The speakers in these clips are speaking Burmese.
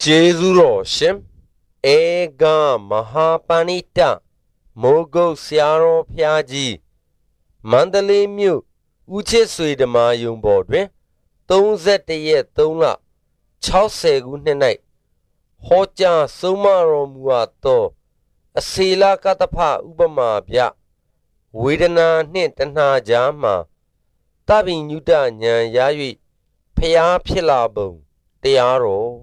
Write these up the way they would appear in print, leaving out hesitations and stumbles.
Jezuro Shim Ega Mahapanita Mogo Siaro Piaji Mandalay Mu Uche Suidama Yung Bodwe Tonzet the Yet Tona Chause Good Night Hoja Sumaro Muato Asila Katapa Ubama Bia Widana Nit and Najama Tabi Nuda Nyan Yayi Pia Pilabo Tiaro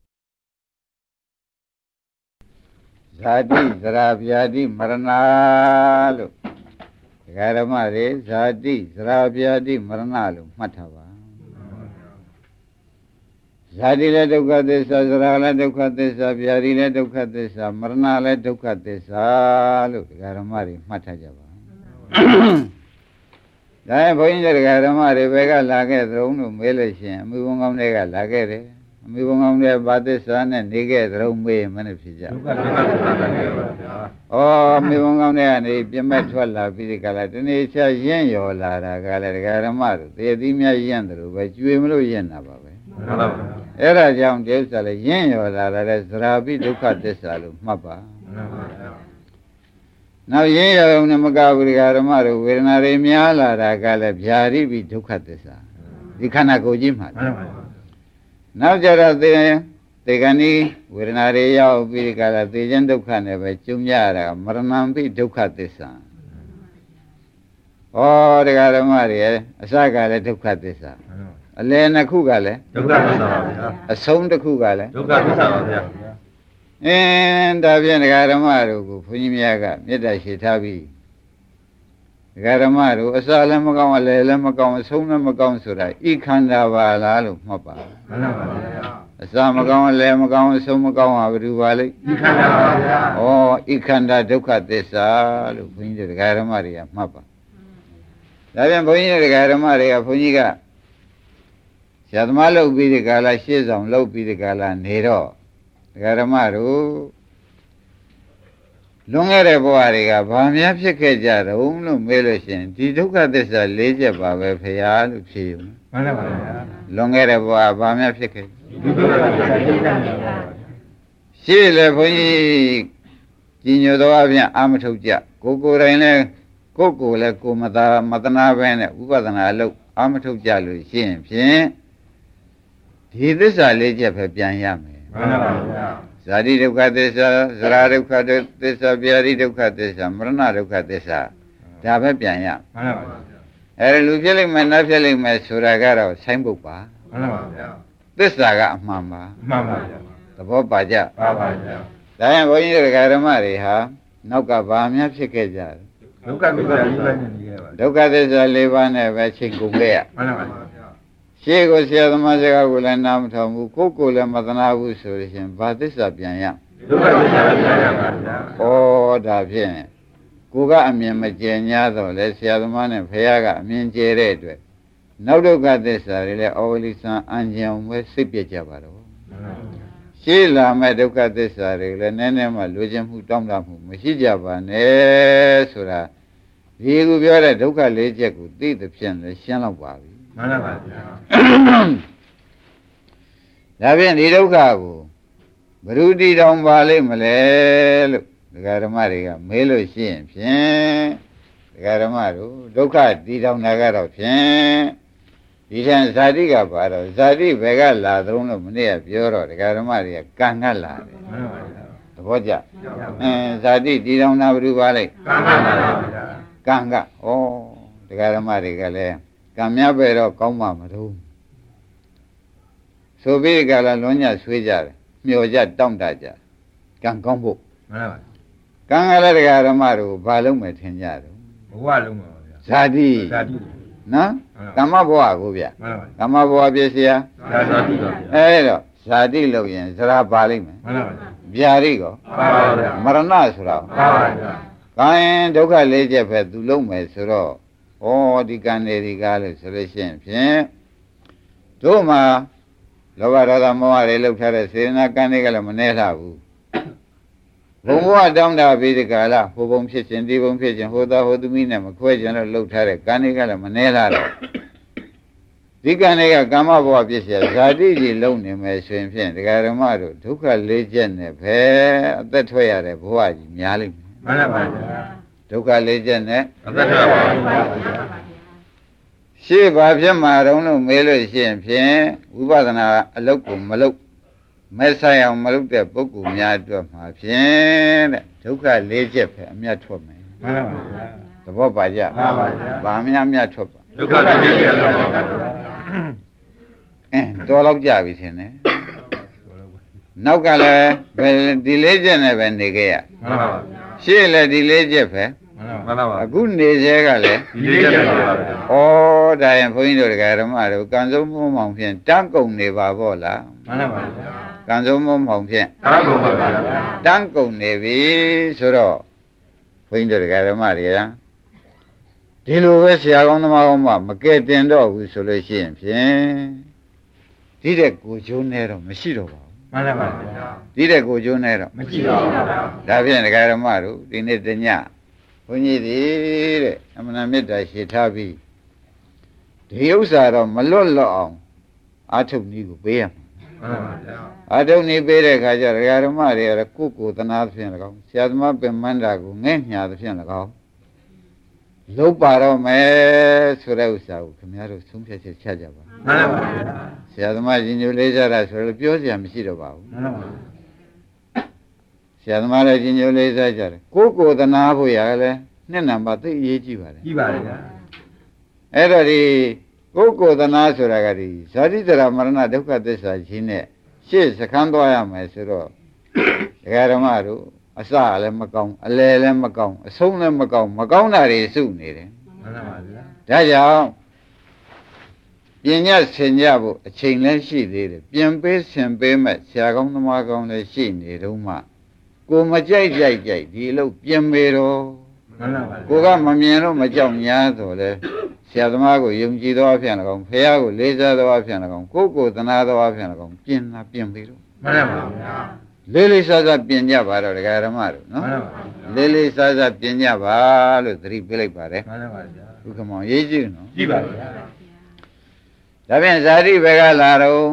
Zadi, Zarabiadi, Maranalu. Garamare, Zadi, Zarabiadi, Maranalu, Matava. Zadi le Dukatesa, Zarala Dukatesa, Biari le Dukatesa, Maranale Dukatesa, Garamari, Matajava. Then point the Garamare, Vega Lager, Rome, Melation, moving on Nega Lagere. Moving on there by the sun and nigger room way manifest. Oh, moving on there and if you met well, physical at an age, yen your lara, galamar, the Dimia Yandru, but you will yen above it. Era young Jelsal, yen your lara, as Rabbi Ducat de Salu, Mapa. Now yen your Namagavi Garamaro, when I remia lara, galab, Yari, we Ducat de Sa. The Kanako Jim. Now Jara the Gani, Virinarea of Viricala, the Jendukane, Chumyara, Maranampi, Dukatisa. Oh, the Garamaria, a saga let Dukatisa. A Lena Kugale, a sound the Kugale, and Davian Garamaru, Punimiaga, Medashitabi. Garamaru, a Salamagam, Lemagam, Sonamagam Sura, Ikanda Lalu, Mapa. A Samagam, Lemagam, Somagam, Rivali. Oh, Ikanda Ducat de Salu, Punja, Garamaria, Mapa. Davian Punja, Garamaria, Puniga. Shadmalo be the Gala, Shizam, Low be the Gala, Nero. Garamaru. Longere Boariga, Bamia Pikaja, Umno Melushin, Tiduka this a leisure Baba Payal, Longere Boa, Bamia Pika. She left Gino Doavia Amatuja, Coco Raine, Coco, Leco Matana Vene, Ubadana, look, Amatuja, Lucien, Pien. He this a leisure Papian Yame. Zadi Dukatesa, Zara Dukatesa, Biari Dukatesa, Marana Dukatesa, Dava Pianya. Elufeling my Nafeling my Suragara, Sambupa. This saga, Mamma, the Bobaja. Then when you Garamari, ha, Noka Bamia Pikaja. Dukatesa Levana, Vaching Gubea. She goes here the Mazaga will end up to Coco and Matanabu solution, but this up Yanya. Oh, Davine. Kuga and Miamajanya, let's see the man and Payaga, Minje Red. Now look at this, really, only son Anjam with Sipia Javaro. Sheila made look at this, really, and Nenema, Lucian who don't know whom, Mishijava, Nesura. He will be a Duca Legia could take the piano, the Shanawabi. Davin Idokabu Brudi Dom Valley Malay, the Garamaria, Melo Shin, Pien, the Garamaru, Doka, Didam Nagaro, Pien, Disan Zadiga Baro, Zadi Vega Ladrone of Munea Bureau, the Garamaria, Kangala, the Voja, Zadi Didam Nabu Valley, Kanga, oh, the Garamari. Camia Vero, Coma, Maru. So big a la Lonia Swijar, Mioja Domdaja, Can combo. Kangala Garamaru, Balum Tenyaru. Zadi, no? Kamaboa, Gubia. Kamaboa Besia. Ero, Zadi Logan, Zara Balim. Biarigo. Maranasura. Kain Doka Leja Petulum Suro. Oh, the Canary Galley solution. Toma Lovarada Moa looked at a Serena Canigal Manela. Who down there be the Gala, who won't pitch and devon pitch and who the Hodumina, a question looked at a Canigal Manela. ဒီကံတွေကကာမဘဝပြည့်စရာဇာတိကြီးလုံးနေမယ်ဆိုရင်ဖြင့်ဒကာဓမ္မတို့ဒုက္ခလေးချက်နဲ့ပဲအသက်ထွက်ရတဲ့ဘဝကြီးများလိမ့်မယ်မှန်ပါဗျာဒုက္ခလေးချက်နဲ့အသက်ထွက်ပါဗျာရှေ့ဘာဖြစ်မှာတုံးလို့မေးလို့ရှိရင်ဖြင့်ဝိပဿနာအလုပ်ကိုမလုပ်မဲ့ဆိုင်အောင်မလုပ်တဲ့ပုဂ္ဂိုလ်များအတွက်မှာဖြင့်တဲ့ဒုက္ခလေးချက်ပဲအမြတ်ထွက်မယ်မှန်ပါဗျာသဘောပါကြမှန်ပါဗျာဘာများအမြတ်ထွက်ပါဒုက္ခလေးချက်ပါဗျာတော်တော့ကြပြီထင်တယ်နောက်ကလည်းပဲဒီလေးချက်နဲ့ပဲနေခဲ့ရမှန်ပါဗျာရှေ့လည်းဒီလေးချက်ပဲမှန်ပါဗျာအခုနေသေးကလည်းဒီလေးချက်ပါဗျာဩဒါရင်ဘုန်းကြီးတို့ဓမ္မတို့ကံစုံမုံမောင်ဖြင့်တန်းကုန်နေပါပေါ့လားမှန်ပါဗျာကံစုံမုံမောင်ဖြင့်တန်းကုန်ပါဗျာတန်းကုန်နေပြီဆိုတော့ဘုန်းကြီးတို့ဓမ္မတွေကဒီလိုပဲဆရာကောင်းသမားကောင်းမကဲတင်တော့ဘူးဆိုလို့ရှိရင်ဖြင့်ဒီတဲ့ကိုကျိုးနေတော့မရှိတော့ပါဘူးမှန်ပါဗျာဒီတဲ့ကိုကျိုးနေတော့မရှိပါဘူးဒါဖြင့်ဓမ္မတို့ဒီနေ့တညဘုန်းကြီးသည်တဲ့အမှန်မေတ္တာရှိထားပြီးဒီဥစ္စာတော့မလွတ်လော့အောင်အာထုတ်နည်းကိုပေးရမှာမှန်ပါဗျာအာထုတ်နည်းပေးတဲ့အခါကျဓမ္မတွေကကိုယ်သနာဖြင့်၎င်းဆရာသမားပင်မန္တာကိုငဲ့ညာသဖြင့်၎င်းလုံးပါတော့မယ်ဆိုတဲ့ဥစ္စာကိုခင်ဗျားတို့ဆုံးဖြတ်ချက်ချကြပါမှန်ပါဗျာဆရာသမားရှင်ညိုလေးကြတာဆိုတော့ပြောစရာမရှိတော့ပါဘူးမှန်ပါဗျာဆရာသမားလည်းရှင်ညိုလေးစားကြတယ်ကိုယ်သနာဖို့ရလည်းနှစ်နံပါတ်သိအရေးကြီးပါတယ်ကြီးပါတယ်ဗျာအဲ့တော့ဒီကိုယ်သနာဆိုတာကဒီဇာတိတရာမရဏဒုက္ခသစ္စာကြီးနဲ့ရှေ့စခန်းသွားရမယ်ဆိုတော့ဓမ္မတို့အစလည်းမကောင်းအလယ်လည်းမကောင်းအဆုံးလည်းမကောင်းမကောင်းတာတွေစုနေတယ်မှန်ပါဗျာဒါကြောင့်ပညာဆင်ကြဖို့အချိန်လည်းရှိသေးတယ်ပြင်ပေးဆင်ပေးမဲ့ဆရာကောင်းသမားကောင်းလည်းရှိနေတော့မှကိုမကြိုက်ဒီအလုပ်ပြင်ပေးတော့မှန်ပါဗျာကိုကမမြင်တော့မကြောက်ညာဆိုလဲဆရာသမားကိုယုံကြည်သောအဖြစ်၎င်းဖះကိုလေးစားသောအဖြစ်၎င်းကိုသနာသောအဖြစ်၎င်းပြင်လာပြင်ပေးတော့မှန်ပါဗျာလေးလေးစားစားပြင်ကြပါတော့ဓမ္မတို့နော်လေးလေးစားစားပြင်ကြပါလို့သတိပေးလိုက်ပါတယ်မှန်ပါဗျာဘုခမောင်ရေးကြည့်နော်ကြည့်ပါဗျာဒါဖြင့်ဇာတိဘက်ကလာတော့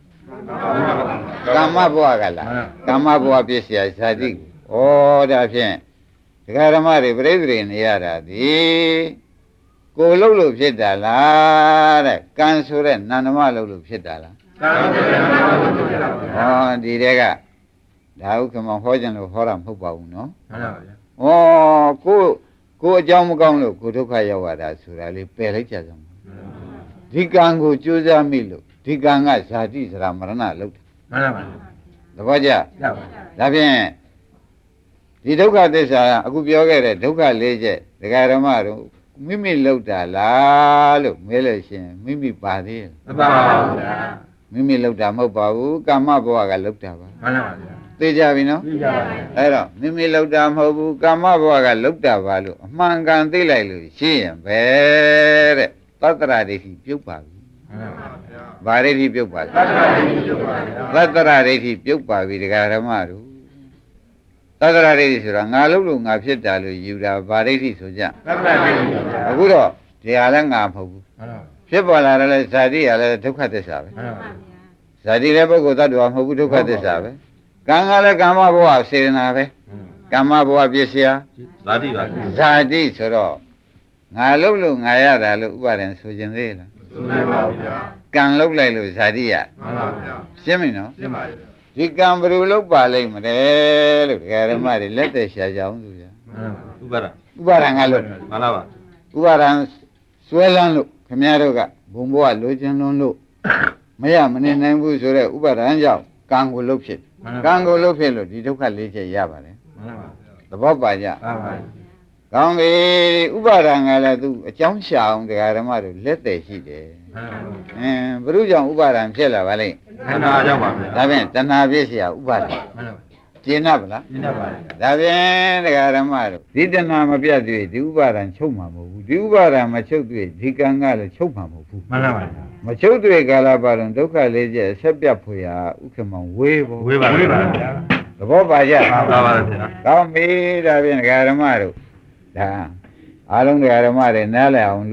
ကာမဘဝကလာကာမဘဝပြည့်စရာဇာတိဩဒါဖြင့်ဓမ္မတွေပြိဿတွေနေရတာဒီကိုလှုပ်လို့ဖြစ်တာလားတဲ့ကံဆိုတဲ့နန္ဒမလှုပ်လို့ဖြစ်တာလားကံဆိုတဲ့နန္ဒမလှုပ်လို့ဖြစ်တာပါဩဒီတဲ့ကဒါဥက္ကမဟောကြလို့ဟောတာမဟုတ်ပါဘူးနော်မှန်ပါဗျာဩကိုအကြောင်းမကောင်းလို့ကိုဒုက္ခရောက်ရတာဆိုတာလေးပယ်လိုက်ကြစမ်းဒီကံကိုကြိုးစားမိလို့ဒီကံကဇာတိစရာမရဏလောက်မှန်ပါပါသဘောကျဒါဖြင့်ဒီဒုက္ခသစ္စာအခုပြောခဲ့တဲ့ဒုက္ခလေးချက်ဒကာဓမ္မတို့မိမိလောက်တာလားလို့မဲလို့ရှင်မိမိပါသေးရဲ့မပါပါဘူးဗျာမိမိလောက်တာမဟုတ်ပါဘူးကာမဘဝကလောက်တာပါမှန်ပါဗျာသိကြပြီနော်သိကြပါပြီအဲ့တော့မိမိလောက်တာမဟုတ်ဘူးကာမဘဝကလောက်တာပါလို့အမှန်ကန်သိလိုက်လို့ရှိရင်ပဲတဲ့သတ္တရာဒိဋ္ဌိပြုတ်ပါပြီမှန်ပါဗျာဘာဒိဋ္ဌိပြုတ်ပါလဲသတ္တရာဒိဋ္ဌိပြုတ်ပါဗျာသတ္တရာဒိဋ္ဌိပြုတ်ပါပြီဒကာဓမ္မတို့သတ္တရာဒိဋ္ဌိဆိုတာငါလုံးလို့ငါဖြစ်တာလို့ယူတာဘာဒိဋ္ဌိဆိုကြသတ္တရာဒိဋ္ဌိပါဗျာအခုတော့ဒီဟာလည်းငါမဟုတ်ဘူးဖြစ်ပေါ်လာတယ်ဇာတိကလည်းဒုက္ခသစ္စာပဲမှန်ပါဗျာဇာတိလည်းပုဂ္ဂိုလ်သတ္တဝါမဟုတ်ဘူးဒုက္ခသစ္စာပဲကံကလည်းကာမဘဝစေတနာပဲကာမဘဝပြည့်စရာဇာတိပါဇာတိဆိုတော့ငါလုံးလို့ငါရတာလို့ဥပါဒံဆိုခြင်းသေးလားဆိုနိုင်ပါဘူးဗျာကံလုံးလိုက်လို့ဇာတိရမှန်ပါဗျာရှင်းပြီနော်ရှင်းပါပြီဒီကံဘယ်လိုလုပ်ပါလိမ့်မလဲလို့ဓမ္မတွေလက်သက်ရှာကြအောင်သူဗျာဥပါဒံကလို့မှန်လားပါဥပါဒံဆွဲလန်းလို့ခင်ဗျားတို့ကဘုံဘဝလိုချင်လွန်းလို့မရမနေနိုင်ဘူးဆိုတဲ့ဥပါဒံကြောင့်ကံကိုလုပ်ဖြစ်ကံကိုလုပ်ဖြစ်လို့ဒီဒုက္ခလေးချက်ရပါတယ်မှန်ပါသဘောပါကြမှန်ပါကောင်းပြီဥပါဒံကလည်းသူအကြောင်းရှာအောင်တရားဓမ္မတို့လက်သက်ရှိတယ်ဘုရုကြောင့်ဥပါဒံဖြစ်လာပါလိမ့်တဏှာကြောင့်ပါဗျာဒါဖြင့်တဏှာဖြစ်เสียဥပါဒံမှန်ပါကျင်း납ဗလားကျင်း납ပါဗျာဒါဖြင့်တရားဓမ္မတို့ဒီတဏှာမပြတ်သေးဒီဥပါဒံချုပ်မှာမဟုတ်ဘူးဒီဥပါဒံမချုပ်သေးဒီကံကလည်းချုပ်မှာမဟုတ်ဘူးမှန်ပါဗျာမချုပ်သေးကာလပါတော့ဒုက္ခလေးချက်ဆက်ပြတ်ဖွယ်ရာဥက္ကမောင်ဝေးပေါ့ဝေးပါဗျာသဘောပါကြပါပါဗျာကောင်းပြီဒါဖြင့်တရားဓမ္မတို့ဒါအားလုံးတရားဓမ္မတွေနားလည်အောင်လို့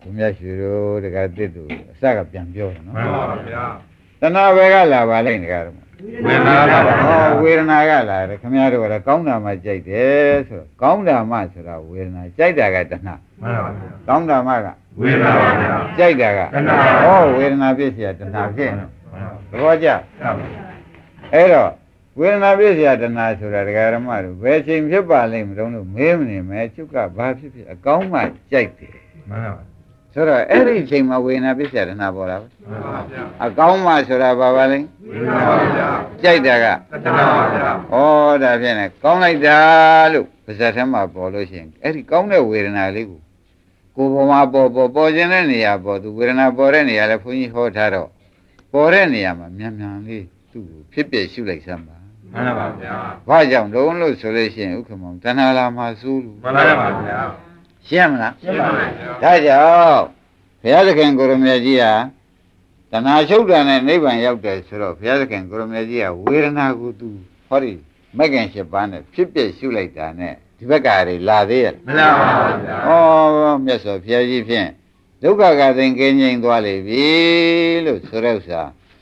ဘုရားရှိတော်တကယ်တစ်သူအစကပြန်ပြောတယ်နော်မှန်ပါဗျာတဏှာဘယ်ကလာပါလိမ့်တကယ်တော့ဝေဒနာပါဗျာဟောဝေဒနာကလာတယ်ခင်ဗျားတို့ကကောင်းတာမှကြိုက်တယ်ဆိုတော့ကောင်းတာမှဆိုတာဝေဒနာကြိုက်တာကတဏှာမှန်ပါဗျာကောင်းတာမှကဝေဒနာပါဗျာကြိုက်တာကတဏှာဟောဝေဒနာပြည့်စရာတဏှာဖြစ်နေသဘောကျဟုတ်ပါဗျာအဲ့တော့ဝေဒနာပြည့်စရာတဏှာဆိုတာဒကာရမတို့ဘယ်ချိန်ဖြစ်ပါလိမ့်မလို့မေးမနေမဲကျုပ်ကဘာဖြစ်ဖြစ်အကောင်းမှကြိုက်တယ်မှန်ပါဗျာဆိုတော့အဲ့ဒီအချိန်မှာဝေဒနာပြည့်စရာတဏှာပေါ်လာပါမှန်ပါဗျာအကောင်းမှဆိုတာဘာပါလိမ့်ဝေဒနာပါဗျာကြိုက်တာကတဏှာပါဗျာဩဒါဖြင့်လေကောင်းလိုက်တာလို့ပါဇက်ထဲမှာပေါ်လို့ရှိရင်အဲ့ဒီကောင်းတဲ့ဝေဒနာလေးကိုဘဝမှာပေါ်ခြင်းတဲ့နေရာပေါ်သူဝေဒနာပေါ်တဲ့နေရာလဲဘုန်းကြီးဟောထားတော့ပေါ်တဲ့နေရာမှာမြန်မြန်လေးသူ့ကိုဖြစ်ပြရှုလိုက်စမ်းပါမှန်ပါဗျာဘာကြောင့်လုံးလို့ဆိုလို့ရှိရင်ဥက္ကမောင်တဏှာလာမှာစိုးလို့မှန်ပါဗျာရှင်းမလားရှင်းပါဗျာဒါကြောင့်ဘုရားသခင်ကိုရမေကြီးဟာတဏှာချုပ်တာနဲ့နိဗ္ဗာန်ရောက်တယ်ဆိုတော့ဘုရားသခင်ကိုရမေကြီးကဝေဒနာကိုသူဟောဒီမဂ္ဂင်၈ပါးနဲ့ဖြစ်ပြရှုလိုက်တာနဲ့ဒီဘက်ကတွေလာသေးရဲ့မလားပါဗျာဩမြတ်စွာဘုရားကြီးဖြင့်ဒုက္ခကသိင်ကင်းငြိမ်းသွားလိမ့်ပြီလို့ဆိုတဲ့ဥစ္စာ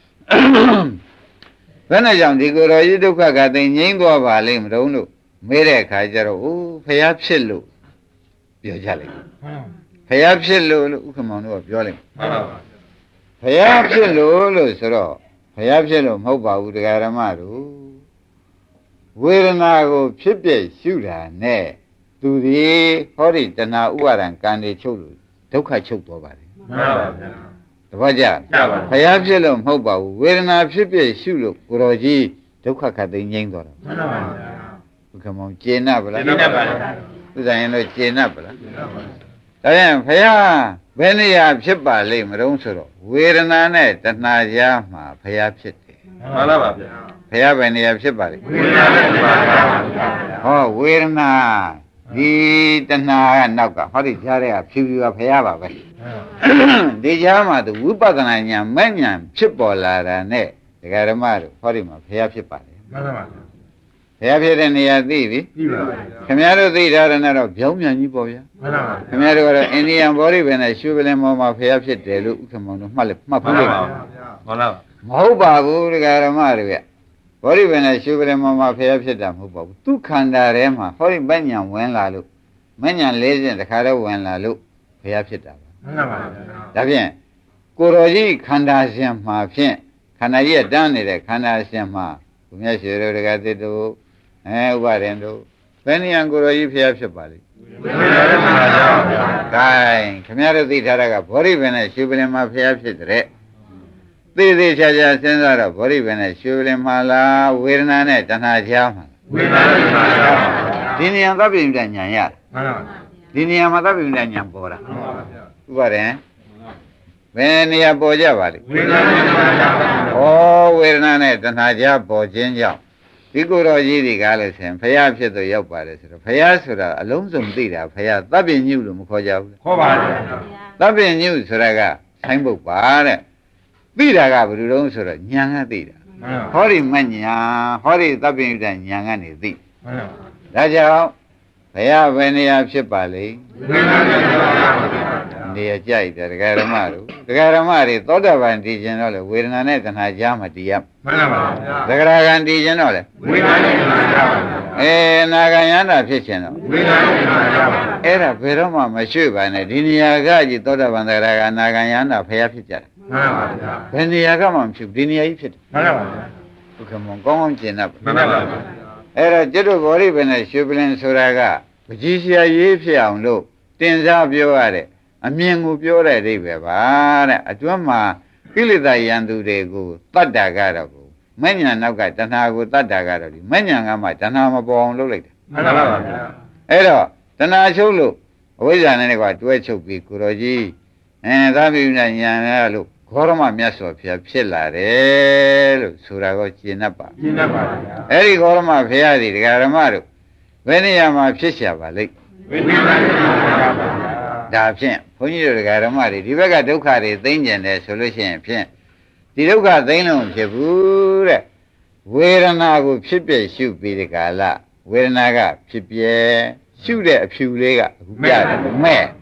ဘယ်နဲ့ကြောင့်ဒီကိုယ်တော်ကြီးဒုက္ခကသိင်ငြိမ်းသွားပါလိမ့်မလို့မေးတဲ့အခါကျတော့အိုးဘုရားဖြစ်လို့ပြောကြလိမ့်ဘုရားဖြစ်လို့ဥက္ကမောင်တို့ကပြောလိုက်မှန်ပါဗျာဘုရားဖြစ်လို့ဆိုတော့ဘုရားဖြစ်လို့မဟုတ်ပါဘူးတရားဓမ္မတို့ဝေဒနာကိုဖြစ်ပြရှုတာနဲ့သူဒီဟောဒီတဏှာဥပါဒံကံတွေချုပ်လို့ဒုက္ခချုပ်သွားပါတယ်မှန်ပါဗျာတပည့်ကြကြပါဘုရားဖြစ်လို့မဟုတ်ပါဘူးဝေဒနာဖြစ်ပြရှုလို့ကိုတော်ကြီးဒုက္ခခတ်သိမ်းငြိမ်းသွားတာမှန်ပါဗျာဘုခမောင်ကျေနပ်ဗလားရှင်းပါဗျာသူဆိုင်ရင်တော့ကျေနပ်ဗလားဒါရင်ဘုရားဘယ်နေရာဖြစ်ပါလိမ့်မတုံးဆိုတော့ဝေဒနာနဲ့တဏှာကြားမှာဘုရားဖြစ်တယ်မှန်ပါဗျာဘုရားဘယ်နေရာဖြစ်ပါလိမ့်ဝေဒနာနဲ့ပါဗျာဟောဝေဒနာဒီတဏှာကနောက်ကဟောဒီကြားတဲ့ကဖြူဖြူကဘုရားပါပဲဒီကြားမှာသူဝိပဿနာဉာဏ်မဲ့ဉာဏ်ဖြစ်ပေါ်လာတာနဲ့ဒကာဓမ္မတို့ဟောဒီမှာဘုရားဖြစ်ပါလေမှန်ပါဗျာဘုရားဖြစ်တဲ့နေရာသိပြီပြီးပါဗျာခင်ဗျားတို့သိထားတယ်နဲ့တော့ပြောင်းပြန်ကြီးပေါ့ဗျာမှန်ပါဗျာခင်ဗျားတို့ကတော့အိန္ဒိယဘောဓိပင်နဲ့ရွှေပလင်မောမှာဘုရားဖြစ်တယ်လို့ဥက္ကမောင်တို့မှတ်ဖူးလိုက်မှန်ပါဗျာမဟုတ်ပါဘူးဒကာဓမ္မတွေဗျဘောဓိပင်နဲ့ရွှေပလင်မောမှာဘုရားဖြစ်တာမဟုတ်ပါဘူးသူခန္ဓာထဲမှာဟောဒီမဉ္ဇဉ်ဝင်လာလို့မဉ္ဇဉ်၄ဆင့်တခါတော့ဝင်လာလို့ဘုရားဖြစ်တာပါမှန်ပါဗျာဒါဖြင့်ကိုတော်ကြီးခန္ဓာရှင်မှာဖြင့်ခန္ဓာကြီးကတန်းနေတဲ့ခန္ဓာရှင်မှာဘုရားရှိတော်ဒကာသစ်တို့ဥပါရင်တို့ဘယ်နေရာကိုတော်ကြီးဘုရားဖြစ်ပါလိမ့်ဝေဒနာနဲ့ပါဗျာဂိုင်းခင်ဗျားတို့သိထားတာကဘောဓိပင်နဲ့ရွှေပလင်မှာဘုရားဖြစ်တဲ့သိသေးချာချာစဉ်းစားတော့ဘောဓိပင်နဲ့ရွှေပလင်မှာလားဝေဒနာနဲ့တဏှာကြားမှာဝေဒနာနဲ့ပါဗျာဒီနေရာသဗ္ဗညုတဉာဏ်ရမှန်ပါဗျာဒီနေရာမှာသဗ္ဗညုတဉာဏ်ပေါ်တာမှန်ပါဗျာဥပါရင်ဘယ်နေရာပေါ်ကြပါလိမ့်ဝေဒနာနဲ့ပါဗျာဩဝေဒနာနဲ့တဏှာကြားပေါ်ခြင်းကြောင့်ဒီကိုယ်တော်ကြီးတွေကလည်းဆင်ဘုရားဖြစ်သူရောက်ပါတယ်ဆိုတော့ဘုရားဆိုတာအလုံးစုံသိတာဘုရားသဗ္ဗညုလို့မခေါ်ကြဘူးခေါ်ပါဗျာသဗ္ဗညုဆိုတာကဆိုင်းပုတ်ပါတဲ့သိတာကဘယ်လိုတုံးဆိုတော့ဉာဏ်ကသိတာမှန်ပါဟောဒီမညာဟောဒီသဗ္ဗညုတဉာဏ်ကနေသိမှန်ပါဒါကြောင့်ဘုရားဘယ်နေရာဖြစ်ပါလိမ့်ဝေဒနာနဲ့ပါဗျာနေရာကြိုက်တယ်ဒကာရမတို့ဒကာရမတွေသောတာပန်တည်ခြင်းတော့လေဝေဒနာနဲ့တဏှာကြားမှာတည်ရမှန်ပါဗျာဒဂရာဂံတည်ခြင်းတော့လေဝေဒနာနဲ့ပါဗျာနာဂံယန္တာဖြစ်ခြင်းတော့ဝေဒနာနဲ့ပါဗျာအဲ့ဒါဘယ်တော့မှမရွှေ့ပါနဲ့ဒီနေရာကကြီးသောတာပန်ဒဂရာဂံနာဂံယန္တာဖျားဖြစ်ကြတယ်မှန်ပါဗျာဘယ်နေရာကမှမဖြစ်ဘူးဒီနေရာကြီးဖြစ်တယ်မှန်ပါဗျာဘုခမောကောင်းကောင်းကျင်တတ်ပါမှန်ပါဗျာအဲ့တော့ကျွတ်တို့ဘောဓိပင်နဲ့ရွှေပလင်ဆိုတာကပကြီးဆရာရေးဖြစ်အောင်လို့တင်စားပြောရတဲ့အမြင်ကိုပြောတဲ့အိဗယ်ပါတဲ့အတွင်းမှာကိလေသာယံသူတွေကိုတတ်တာကတော့ကိုမဉ္ဇဏ်နောက်ကတဏှာကိုတတ်တာကတော့ဒီမဉ္ဇဏ်ကမှတဏှာမပေါ်အောင်လုပ်လိုက်တယ်မှန်ပါဗျာအဲ့တော့တဏှာချုပ်လို့အဝိဇ္ဇာနဲ့ကတွဲချုပ်ပြီးကိုတော်ကြီးသာဝိဉာဏ်ဉာဏ်ရလို့ခောရမမြတ်စွာဘုရားဖြစ်လာတယ်လို့ဆိုတာကိုရှင်းတတ်ပါရှင်းတတ်ပါဗျာအဲ့ဒီခောရမဘုရားဒီဒကာရမတို့ဘယ်နေရာမှာဖြစ်ရှာပါလိမ့်ဝေဒနာနဲ့ပါဗျာဒါဖြင့်ဘုန်းကြီးတို့ဒကာရမတွေဒီဘက်ကဒုက္ခတွေသိမ့်ကျင်တယ်ဆိုလို့ရှိရင်ဖြင့်ဒီဒုက္ခသိမ့်လို့မဖြစ်ဘူးတဲ့ဝေဒနာကိုဖြစ်ပြရှုပြီးဒီကာလဝေဒနာကဖြစ်ပြရှုတဲ့အဖြူလေးကအခုပြတယ်မဲ့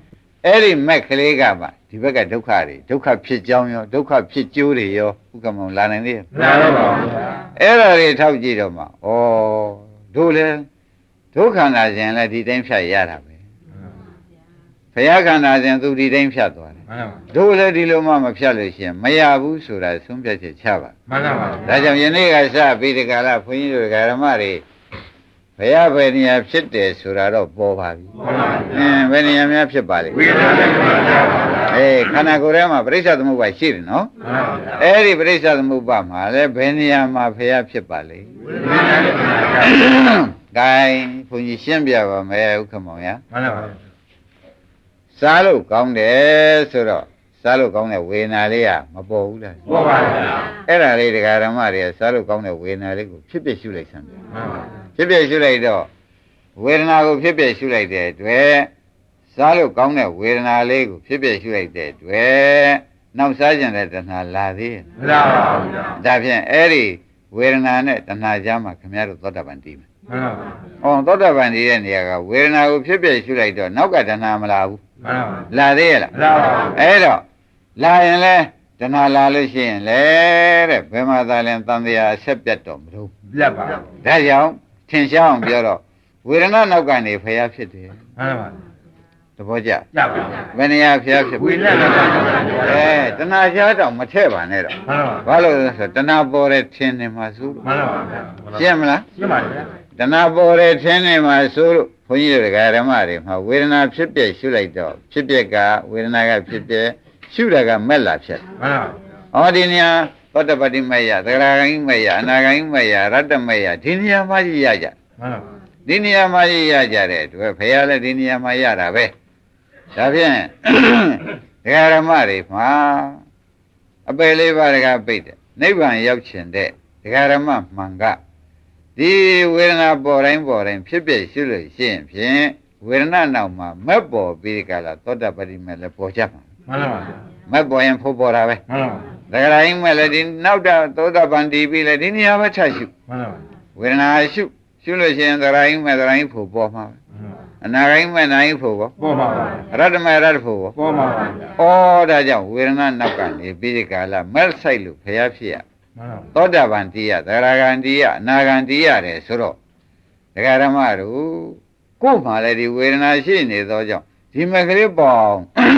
အဲ့ဒီမက်ကလေးကမှဒီဘက်ကဒုက္ခတွေဒုက္ခဖြစ်ကြောင်းရောဒုက္ခဖြစ်ကျိုးတွေရောဥက္ကမောင်လာနိုင်သေးရဲ့မလာတော့ပါဘူးဗျာအဲ့ဒါတွေထောက်ကြည့်တော့မှဩတို့လေဒုက္ခန္တာရှင်လည်းဒီတိုင်းဖြတ်ရတာပဲဘုရားခန္ဓာရှင်သူဒီတိုင်းဖြတ်သွားတယ်မှန်ပါတို့လည်းဒီလိုမှမဖြတ်လို့ရှိရင်မရဘူးဆိုတာသုံးဖြတ်ချက်ချပါမှန်ပါပါဒါကြောင့်ယနေ့ကစပြီးဒီကလာဘုန်းကြီးတို့ဓမ္မတွေဘုရားဘယ်နေရာဖြစ်တယ်ဆိုတာတော့ပေါ်ပါပြီမှန်ပါဘယ်နေရာများဖြစ်ပါလိမ့်ဝိညာဉ်နဲ့မှန်ပါပါခန္ဓာကိုယ်ထဲမှာပြိဿသမုပ္ပါရှိတယ်နော်မှန်ပါဗျာအဲ့ဒီပြိဿသမုပ္ပါမှာလည်းဘယ်နေရာမှာဘုရားဖြစ်ပါလိမ့်ဝိညာဉ်နဲ့မှန်ပါဗျာဂိုင်းဘုန်းကြီးရှင်းပြပါမယ်ဥက္ကမောင်ရမှန်ပါပါစားလို့ကောင်းတယ်ဆိုတော့စားလို့ကောင်းတဲ့ဝေဒနာလေးကမပေါ်ဘူးလားပေါ်ပါဗျာအဲ့ဒါလေးတရားဓမ္မတွေကစားလို့ကောင်းတဲ့ဝေဒနာလေးကိုဖြစ်ဖြစ်ရှုလိုက်စမ်းတယ်မှန်ပါဖြစ်ဖြစ်ရှုလိုက်တော့ဝေဒနာကိုဖြစ်ဖြစ်ရှုလိုက်တဲ့အတွက်စားလို့ကောင်းတဲ့ဝေဒနာလေးကိုဖြစ်ဖြစ်ရှုလိုက်တဲ့အတွက်နောက်စားကြတဲ့တဏှာလာသေးရဲ့မလာပါဘူးဗျာဒါဖြင့်အဲ့ဒီဝေဒနာနဲ့တဏှာကြားမှာခင်ဗျားတို့သောတာပန်တည်မယ်မှန်ပါပါ။အော်သောတာပန်တည်တဲ့နေရာကဝေဒနာကိုဖြစ်ဖြစ်ရှုလိုက်တော့နောက်ကတဏှာမလာဘူးမှန်ပါပါ။လာသေးရဲ့လားမလာပါဘူး။အဲ့တော့လာရင်လဲတဏှာလာလို့ရှိရင်လေတဲ့ဘယ်မှာသာလဲတန်တရားအဆက်ပြတ်တော့မလို့ပြတ်ပါ။ဒါကြောင့်ထင်ရှားအောင်ပြောတော့ဝေဒနာနောက်ကနေဖျားဖြစ်တယ်မှန်ပါ။သဘောကျပြတ်ပါ။ဘယ်နေရာဖျားဖြစ်ဝိညာဉ်နဲ့မှန်ပါဗျာတဏှာရှားတော့မထည့်ပါနဲ့တော့မှန်ပါ။ဘာလို့လဲဆိုတော့တဏှာပေါ်တဲ့ထင်နေမှာဆိုလို့မှန်ပါဗျာရှင်းမလားရှင်းပါဗျာတဏှာပေါ်တဲ့ထင်းနေမှာဆိုလို့ဘုန်းကြီးတို့ဓမ္မတွေမှာဝေဒနာဖြစ်ပြရှုလိုက်တော့ဖြစ်ပြကဝေဒနာကဖြစ်ပြရှုတာကမက်လာဖြစ်မှန်ပါ။ဩဒီနေရာသောတပတိမယသဂရာဂိမယအနာဂိမယရတ္တမယဒီနေရာမှာကြီးရကြမှန်ပါဒီနေရာမှာကြီးရကြတဲ့အတွက်ဘုရားလည်းဒီနေရာမှာရတာပဲ။ဒါဖြင့်ဓမ္မတွေမှာအပယ်လေးပါးကပိတ်တယ်နိဗ္ဗာန်ရောက်ချင်တဲ့ဓမ္မမှန်ကဒီဝေဒနာပေါ်တိုင်းဖြစ်ဖြစ်ရှုလို့ရှိရင်ဖြင့်ဝေဒနာနောက်မှာမက်ပေါ်ပြီးကြလားသောတပတိမဲ့လည်းပေါ်ကြမှာမှန်ပါဗျာမက်ပေါ်ရင်ဖို့ပေါ်တာပဲမှန်ပါဒါကြတိုင်းမဲ့လည်းဒီနောက်တာသောတပန်တီးပြီးလည်းဒီနေရာပဲထရှုမှန်ပါဝေဒနာရှုလို့ရှိရင်သရိုင်းမဲ့သရိုင်းဖို့ပေါ်မှာပဲအနာဂိမဲ့နာယိဖို့ပေါ်ပေါ်ပါပါရတ္တမဲ့ရတ္တဖို့ပေါ်ပေါ်ပါပါဩဒါကြောင့်ဝေဒနာနောက်ကနေပြီးကြလားမက်ဆိုင်လို့ဖျားဖြစ်ရမှန်ပါသောတာပန်တီးရသရဂန်တီးရအနာဂန်တီးရတယ်ဆိုတော့ဒကာဓမ္မတို့ကိုယ်မှလည်းဒီဝေဒနာရှိနေသောကြောင့်ဒီမကလေးပေါင်း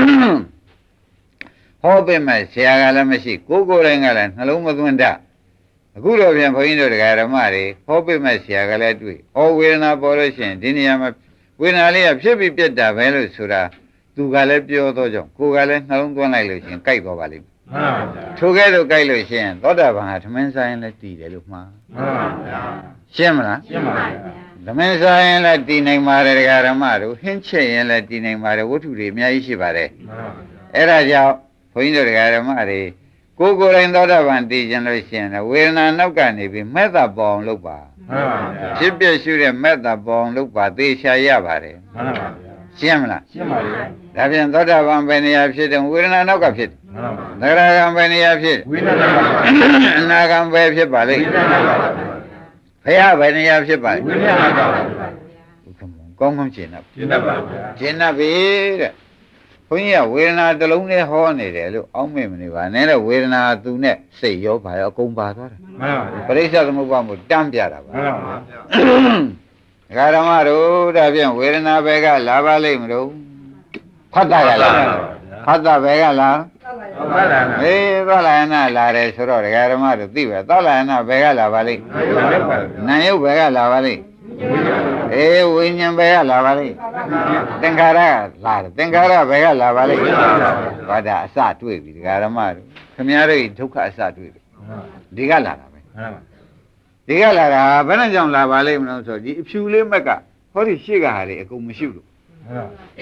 ဟောပေးမဲ့ဆရာကလည်းမရှိကိုယ်တိုင်ကလည်းနှလုံးမသွင်းတတ်အခုတော့ပြန်ဘုန်းကြီးတို့ဒကာဓမ္မတွေဟောပေးမဲ့ဆရာကလည်းတွေ့ဩဝေဒနာပေါ်လို့ရှိရင်ဒီနေရာမှာဝေဒနာလေးကဖြစ်ပြီးပြတ်တာပဲလို့ဆိုတာသူကလည်းပြောသောကြောင့်ကိုယ်ကလည်းနှလုံးသွင်းလိုက်လို့ရှိရင်ကြိုက်သွားပါလိမ့်မယ်မှန်ပါဗျာထိုကဲ့သို့ကြိုက်လို့ရှိရင်သောတာပန်ဟာသမင်းဆိုင်လည်းတည်တယ်လို့မှားမှန်ပါဗျာရှင်းမလားရှင်းပါဗျာသမင်းဆိုင်လည်းတည်နိုင်ပါတယ်ဒကာဓမ္မတို့ဟင်းချက်ရင်လည်းတည်နိုင်ပါတယ်ဝတ္ထုတွေအများကြီးရှိပါတယ်မှန်ပါဗျာအဲ့ဒါကြောင့်ဘုန်းကြီးတို့ဒကာဓမ္မတွေကိုယ်တိုင်သောတာပန်တည်ခြင်းလို့ရှိရင်လည်းဝေဒနာနောက်ကနေပြီးမဲ့တာပေါ်အောင်လုပ်ပါမှန်ပါဗျာဖြစ်ပြရှုတဲ့မဲ့တာပေါ်အောင်လုပ်ပါသေချာရပါတယ်မှန်ပါဗျာရှင်းမလားရှင်းပါဗျာဒါပြန်သောတာပန်ပဲနေရာဖြစ်တယ်ဝေဒနာနောက်ကဖြစ်တယ်မှန်ပါဗျာသဂရကံပဲနေရာဖြစ်ဝိညာဉ်နဲ့မှန်ပါဗျာအနာကံပဲဖြစ်ပါလိမ့်ဝိညာဉ်နဲ့မှန်ပါဗျာဘုရားပဲနေရာဖြစ်ပါလိမ့်ဝိညာဉ်နဲ့မှန်ပါဗျာကောင်းကောင်းရှင်းတော့ရှင်းတတ်ပါဗျာရှင်းတော့ပြီတဲ့ဘုန်းကြီးကဝေဒနာတစ်လုံးနဲ့ဟောနေတယ်လို့အောက်မေ့မနေပါနဲ့တဲ့ဝေဒနာသူနဲ့စိတ်ရောဘာရောအကုန်ပါသွားတယ်မှန်ပါဗျာပရိစ္ဆေသမုပ္ပါမို့တမ်းပြတာပါမှန်ပါဗျာဒကာဓမ္မတို့ဒါဖြင့်ဝေဒနာပဲကလာပါလိမ့်မလို့ဖတ်တာကလာဖတ်တာပဲကလာဟုတ်ပါလားအေးသောလာယနာလာတယ်ဆိုတော့ဒကာဓမ္မတို့သိပဲသောလာယနာပဲကလာပါလိမ့်နာယုတ်ပဲကလာပါလိမ့်အေးဝိညာဉ်ပဲကလာပါလိမ့်သင်္ခါရလာတယ်သင်္ခါရပဲကလာပါလိမ့်ဘာဒါအစတွေ့ပြီဒကာဓမ္မတို့ခင်ဗျားတို့ဒုက္ခအစတွေ့ပြီဒီကလာတာပဲမှန်ပါဒီကလာတာဘယ်နဲ့ကြောင့်လာပါလိမ့်မလို့ဆိုဒီအဖြူလေးမက်ကဟောဒီရှေ့ကဟာတွေအကုန်မရှိလို့မှန်ပါ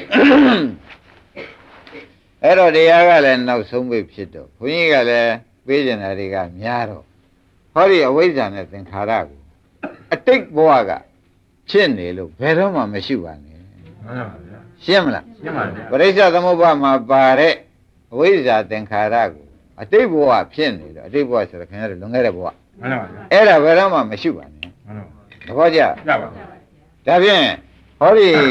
အဲ့တော့တရားကလည်းနောက်ဆုံးပဲဖြစ်တော့ဘုန်းကြီးကလည်းပေးကျင်တာတွေကများတော့ဟောဒီအဝိဇ္ဇာနဲ့သင်္ခါရကိုအတိတ်ဘဝကဖြစ်နေလို့ဘယ်တော့မှမရှိပါနဲ့မှန်ပါဗျာရှင်းမလားရှင်းပါဗျာပရိစ္ဆေသမုပ္ပါမှာပါတဲ့အဝိဇ္ဇာသင်္ခါရကိုအတိတ်ဘဝဖြစ်နေလို့အတိတ်ဘဝဆိုတော့ခင်ဗျားတို့လွန်ခဲ့တဲ့ဘဝမှန်ပါဗျာအဲ့ဒါဘယ်တော့မှမရှိပါနဲ့မှန်ပါသဘောကျရပါဗျာဒါဖြင့်ဟောဒီ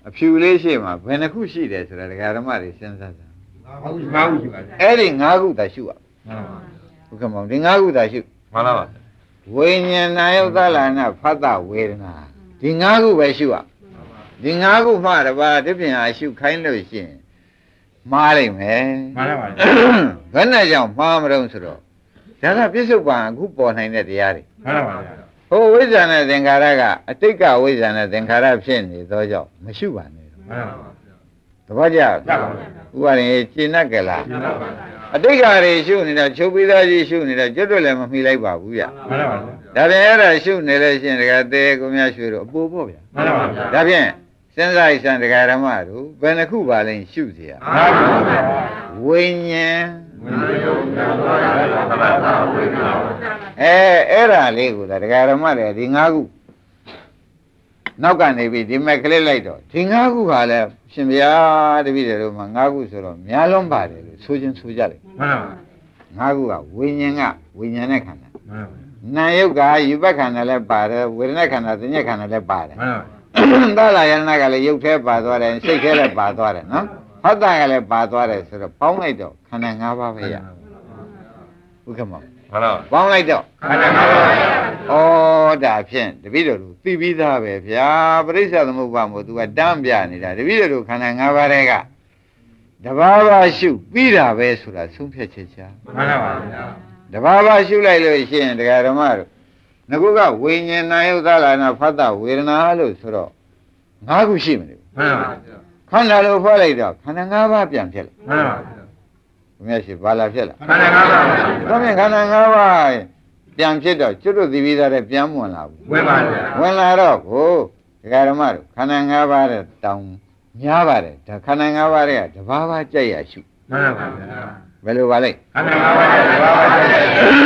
အဖြူလေးရှိမှဘယ်နှခုရှိတယ်ဆိုတာဒကာဓမ္မတွေစဉ်းစားကြငါးခုရှိပါလေအဲ့ဒီ၅ခုသာရှုရမှန်ပါဟုတ်ကဲ့မောင်ဒီ၅ခုသာရှုမှန်ပါပါဝိညာဏယုတ်သလာနာဖတ်တဝေဒနာဒီ၅ခုပဲရှုရဒီ၅ခုမှတပါးတပြင်းအားရှုခိုင်းလို့ရှိရင်မှားလိုက်မယ်မှန်ပါပါဘယ်နဲ့ကြောင့်မှားမလို့ဆိုတော့ဒါကပြစ္ဆုတ်ပံအခုပေါ်နိုင်တဲ့တရားတွေမှန်ပါပါဟိုဝိဇ္ဇာနဲ့သင်္ခါရကအတိတ်ကဝိဇ္ဇာနဲ့သင်္ခါရဖြစ်နေသောကြောင့်မရှုပါနဲ့မှန်ပါပါသဘောကျရပါဥပါရင်ရှင်း납ကြလားရှင်းပါပါအတိတ်ကတွေရှုနေတာချုပ်ပြီးသားကြီးရှုနေတာကျွတ်တွက်လည်းမမှီလိုက်ပါဘူးဗျမှန်ပါပါဒါပြန်အဲ့ဒါရှုနေလို့ရှိရင်တကယ်သေးကိုမြရွှေတို့အပူပေါ့ဗျာမှန်ပါပါဒါဖြင့်စဉ်းစားရစံဒကာဓမ္မတို့ဘယ်နှခုပါလဲရှုเสียမှန်ပါပါဝိညာဉ်ဝိညာဉ်ယုံနာပါပါဝိညာဉ်အဲ့ဒါလေးကိုဒကာဓမ္မတွေဒီ၅ခုနောက်ကနေပြီးဒီမဲ့ကလေးလိုက်တော့ဒီ၅ခုဟာလဲရှင်ဗျာတပည့်တွေတို့မှာ၅ခုဆိုတော့များလွန်းပါတယ်လို့ဆိုချင်းဆိုကြတယ်မှန်ပါပါ၅ခုကဝိညာဉ်ကဝိညာဉ်နဲ့ခန္ဓာမှန်ပါပါနာယုတ်ကယူပခန္ဓာလည်းပါတယ်ဝေဒနာခန္ဓာသညက်ခန္ဓာလည်းပါတယ်မှန်ပါသလာယနာကလည်းရုပ်ထဲပါသွားတယ်စိတ်ထဲလည်းပါသွားတယ်နော်ဟတ္တကလည်းပါသွားတယ်ဆိုတော့ပေါင်းလိုက်တော့ခန္ဓာ၅ပါးပဲရဥက္ကမောမှန်ပါပေါင်းလိုက်တော့ခန္ဓာ၅ပါးဩဒါဖြင့်တပည့်တော်တို့သိပြီးသားပဲဗျာပရိစ္ဆေသမုပ္ပါမို့သူကတမ်းပြနေတာတပည့်တော်တို့ခန္ဓာ၅ပါးတွေကတဘာဝရှုပြီးတာပဲဆိုတာဆုံးဖြတ်ချက်ချာမှန်ပါပါတဘာဝရှုလိုက်လို့ရှိရင်တရားဓမ္မတို့ငါကဝိညာဉ်နာယုသလာနာဖတ်တဝေဒနာလို့ဆိုတော့၅ခုရှိမလို့မှန်ပါခန္ဓာလို့ဖွဲ့လိုက်တော့ခန္ဓာ၅ပါးပြန်ဖြစ်လိုက်မှန်ပါဘုရားရှိဘာလာဖြစ်လာခန္ဓာ၅ပါးဒါဖြင့်ခန္ဓာ၅ပါးပြန်ဖြစ်တော့ကျွတ်တို့သိပြီးသားတဲ့ပြန်မဝင်လာဘူးဝင်ပါဗျာဝင်လာတော့ကိုတရားဓမ္မတို့ခန္ဓာ၅ပါးတဲ့တောင်းများပါတယ်ဒါခန္ဓာ၅ပါးတွေကတဘာဝကြိုက်ရရှုမှန်ပါဗျာဘယ်လိုပါလဲခန္ဓာ၅ပါးရဲ့ဘာဝတည်း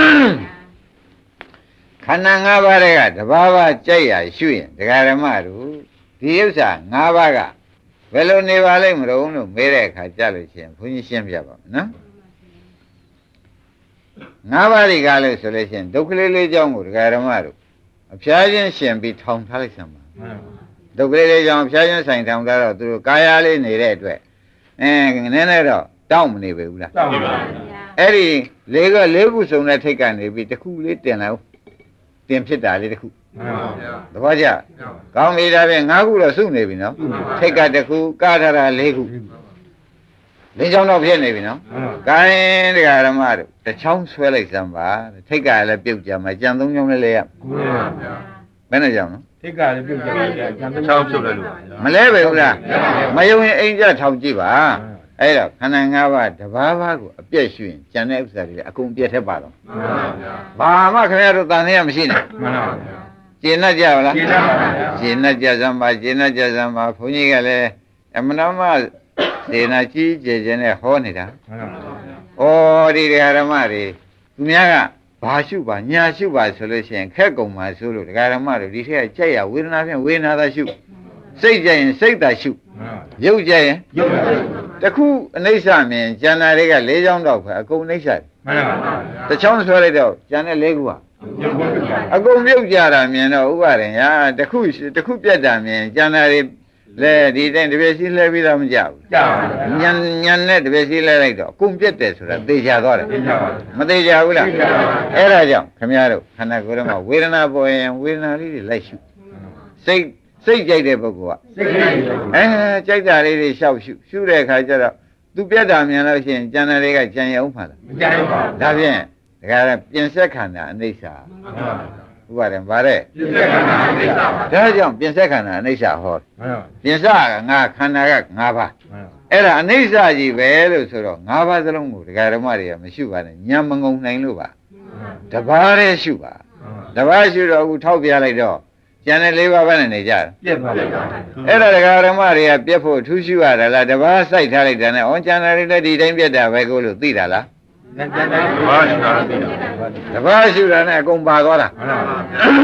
ခန္ဓာ၅ပါးတွေကတဘာဝကြိုက်ရရှုရင်တရားဓမ္မတို့ဒီဥစ္စာ၅ပါးကဘယ်လိုနေပါလိမ့်မလို့လို့မေးတဲ့အခါကြလို့ရှိရင်ဘုန်းကြီးရှင်းပြပါမယ်နော်၅ပါးတွေကလို့ဆိုလို့ရှိရင်ဒုက္ခလေးကြောင့်ကိုတရားဓမ္မတို့အဖျားချင်းရှင်ပြီးထောင်ထားလိုက်စမ်းပါဒုက္ခလေးကြောင့်အဖျားချင်းဆိုင်ထောင်ထားတော့သူတို့ကာယလေးနေတဲ့အတွက်နည်းနည်းတော့တောင်းမနေပဲဘူးလားတောင်းပါဗျာအဲ့ဒီလေးခုစုံတဲ့ထိတ်ကနေပြီးတစ်ခုလေးတင်လိုက်တင်ဖြစ်တာလေးတစ်ခုမှန်ပါဗျာသဘောကျကောင်းပြီဒါဖြင့်၅ခုတော့စုနေပြီနော်ထိတ်ကတစ်ခုကာထရာ၄ခုလင်းချောင်းတော့ဖြစ်နေပြီနော်ကိုင်းတရားဓမ္မတို့တစ်ချောင်းဆွဲလိုက်စမ်းပါထိတ်ကလည်းပြုတ်ကြမှာကြံ၃ချောင်းလည်းလဲရကိုယ်ပါဗျာဘယ်နဲ့ကြောင်နော်ထိတ်ကလည်းပြုတ်ကြပါဗျာကျန်တဲ့ချောင်းဖြုတ်လိုက်လို့မလဲပဲဟုတ်လားမယုံရင်အိမ်ကြထောင်ကြည့်ပါအဲ့တော့ခန္ဓာ၅ပါးတဘာဘာကိုအပြည့်ရှိရင်ကြံတဲ့ဥစ္စာတွေအကုန်ပြည့်ထက်ပါတော့မှန်ပါဗျာဘာမှခင်ဗျားတို့တန်သေးရမရှိနဲ့မှန်ပါဗျာကျေနပ်ကြပါလားကျေနပ်ပါဗျာကျေနပ်ကြစမ်းပါကျေနပ်ကြစမ်းပါဘုန်းကြီးကလည်းအမနာမဒေနာကြီးကျယ်ကျယ်နဲ့ဟောနေတာမှန်ပါဗျာဩဒီတရားဓမ္မတွေသူများကဘာရှုပါညာရှုပါဆိုလို့ရှိရင်ခက်ကုန်ပါဆိုလို့တရားဓမ္မတွေဒီထက်ကကြိုက်ရဝေဒနာဖြင့်ဝေဒနာသာရှုစိတ်ကြရင်စိတ်သာရှုမှန်ပါရုပ်ကြရင်ရုပ်ပါဗျာတခုအနိစ္စမြင်ကျန်တာတွေက၄ချောင်းတော့ပဲအကုန်အနိစ္စမှန်ပါဗျာတစ်ချောင်းဆွဲလိုက်တော့ကျန်တဲ့၄ခုဟာရုပ်ကိုပြုတ်ပါအကုန်ပြုတ်ကြတာမြင်တော့ဥပါရင်ညာတခုပြတ်တာမြင်ကျန်တာတွေလဲဒီတိုင်းတပည့်စီလဲပြီးတော့မကြဘူးကြာပါဗျာညံနဲ့တပည့်စီလဲလိုက်တော့အကုန်ပြတ်တယ်ဆိုတာသိချသွားတယ်သိကြပါမသိကြဘူးလားသိကြပါဘူးအဲ့ဒါကြောင့်ခမရတို့ခန္ဓာကိုယ်ထဲမှာဝေဒနာပေါ်ရင်ဝေဒနာလေးတွေလိုက်ရှုစိတ်ကြိုက်တဲ့ပုဂ္ဂိုလ်ကစိတ်ကလေးတွေကြိုက်တာလေးတွေရှောက်ရှုတဲ့အခါကျတော့သူပြတ်တာမြင်လို့ရှိရင်ကျန်တာတွေကကြံရအောင်ပါလားမကြိုက်ပါဘူးဒါဖြင့်ဒါကလည်းပြင်ဆက်ခန္ဓာအနိစ္စမှန်ပါဗျာဥပါရင်ဗါတဲ့ပြည့်စက်ခန္ဓာအိဋ္ဌပါဒါကြောင့်ပြင်ဆက်ခန္ဓာအနိစ္စဟောမှန်ပါပြင်စကငါခန္ဓာက၅ပါးမှန်ပါအဲ့ဒါအနိစ္စကြီးပဲလို့ဆိုတော့၅ပါးစလုံးကိုဒကာဓမ္မတွေကမရှိပါနဲ့ညံမငုံနိုင်လို့ပါတပါးတည်းရှုပါတပါးရှုတော့အခုထောက်ပြလိုက်တော့ကျန်တဲ့၄ပါးပဲနေကြတယ်ပြည့်ပါဗျာအဲ့ဒါဒကာဓမ္မတွေကပြက်ဖို့ထူးရှုရတာလားတပါးစိုက်ထားလိုက်တာနဲ့ဩကျန်တဲ့တွေလည်းဒီတိုင်းပြက်တာပဲကိုလို့သိတာလားကျန်တဲ့ဘာရှိတာသိတာတပါးရှုတာနဲ့အကုန်ပါသွားတာမှန်ပါဗျာ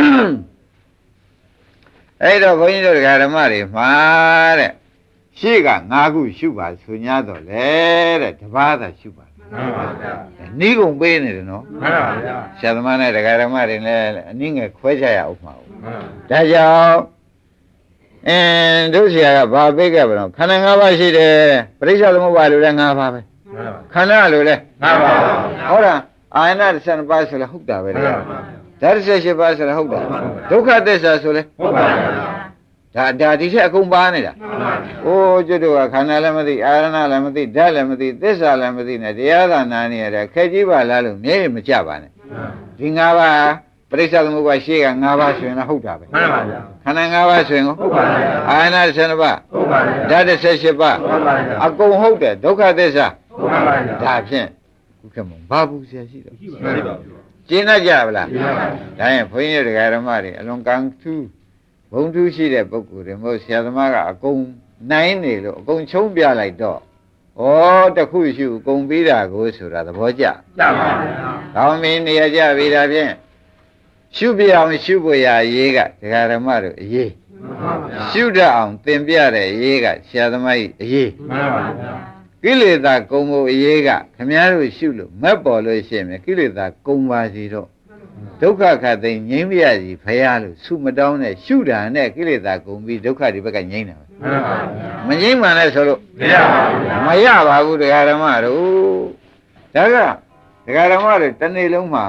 အဲ့တော့ဘုန်းကြီးတို့ဒကာဓမ္မတွေမှာတဲ့ရှေ့က၅ခုရှုပါဆို냐တော့လေတဲ့တပါးသာရှုပါမှန်ပါဗျာနီးကုန်ပေးနေတယ်နော်မှန်ပါဗျာဆရာသမားနဲ့ဒကာဓမ္မတွေလည်းအနည်းငယ်ခွဲကြရအောင်ပါဘူးမှန်ပါဒါကြောင့်တို့ဆရာကဘာပေးခဲ့ပါတော့ခန္ဓာ၅ပါးရှိတယ်ပရိစ္ဆေသမုပ္ပါဒ်လို့လည်း၅ပါးပဲခန္ဓာလို့လည်း၅ပါးဟုတ်လားအာယနာ12ပါးဆိုလည်းဟုတ်တာပဲလေဓာတ်18ပါးဆိုလည်းဟုတ်တာဒုက္ခသစ္စာဆိုလည်းဟုတ်ပါဘူးဒါဒီထက်အကုန်ပါနေတာအိုးကျွတ်တို့ကခန္ဓာလည်းမသိအာရဏလည်းမသိဓာတ်လည်းမသိသစ္စာလည်းမသိနဲ့တရားသာနာနေရတဲ့ခက်ကြီးပါလားလို့မြဲမကြပါနဲ့ဒီ၅ပါးပရိစ္ဆေသမုပ္ပါဒ်ရှိက၅ပါးဆိုရင်လည်းဟုတ်တာပဲမှန်ပါဗျာခန္ဓာ၅ပါးဆိုရင်ဟုတ်ပါဗျာအာရဏ12ပါးဟုတ်ပါဗျာဓာတ်18ပါးဟုတ်ပါဗျာအကုန်ဟုတ်တယ်ဒုက္ခသစ္စာဟုတ်ပါဗျာဒါဖြင့်ဥက္ကမဘာဘူးဆရာရှိတော့ရှိပါဘူးကျင်းတတ်ကြပါလားကျင်းပါဘူးဒါရင်ဘုန်းကြီးတို့ဓမ္မတွေအလွန်ကံထူးဘုံထူးရှိတဲ့ပုဂ္ဂိုလ်တွေမို့ဆရာသမားကအကုန်နိုင်နေလို့အကုန်ချုံးပြလိုက်တော့ဩတခုရှိအကုန်ပြီးတာကိုဆိုတာသဘောကျကျပါဗျာကောင်းပြီနေရာကြပြီဒါဖြင့်ရှုပြအောင်ရှုဖို့ရရေးကဒကာဓမ္မတို့အရေးရှုတတ်အောင်သင်ပြတဲ့ရေးကဆရာသမားကြီးအရေးမှန်ပါဗျာကိလေသာကုံဖို့အရေးကခမည်းတော်ရှုလို့မက်ပေါ်လို့ရှိရင်ကိလေသာကုံပါစီတော့ဒုက္ခခတ်သိငြိမ်းပြရစီဖရာလို့ဆုမတောင်းနဲ့ရှုတာနဲ့ကိလေသာကုံပြီးဒုက္ခဒီဘက်ကငြိမ်းတာပဲမငြိမ်းမှလည်းဆိုလို့မရပါဘူးဒကာဓမ္မတို့ဒါကဒကာဓမ္မတို့တစ်နေ့လုံးမှာ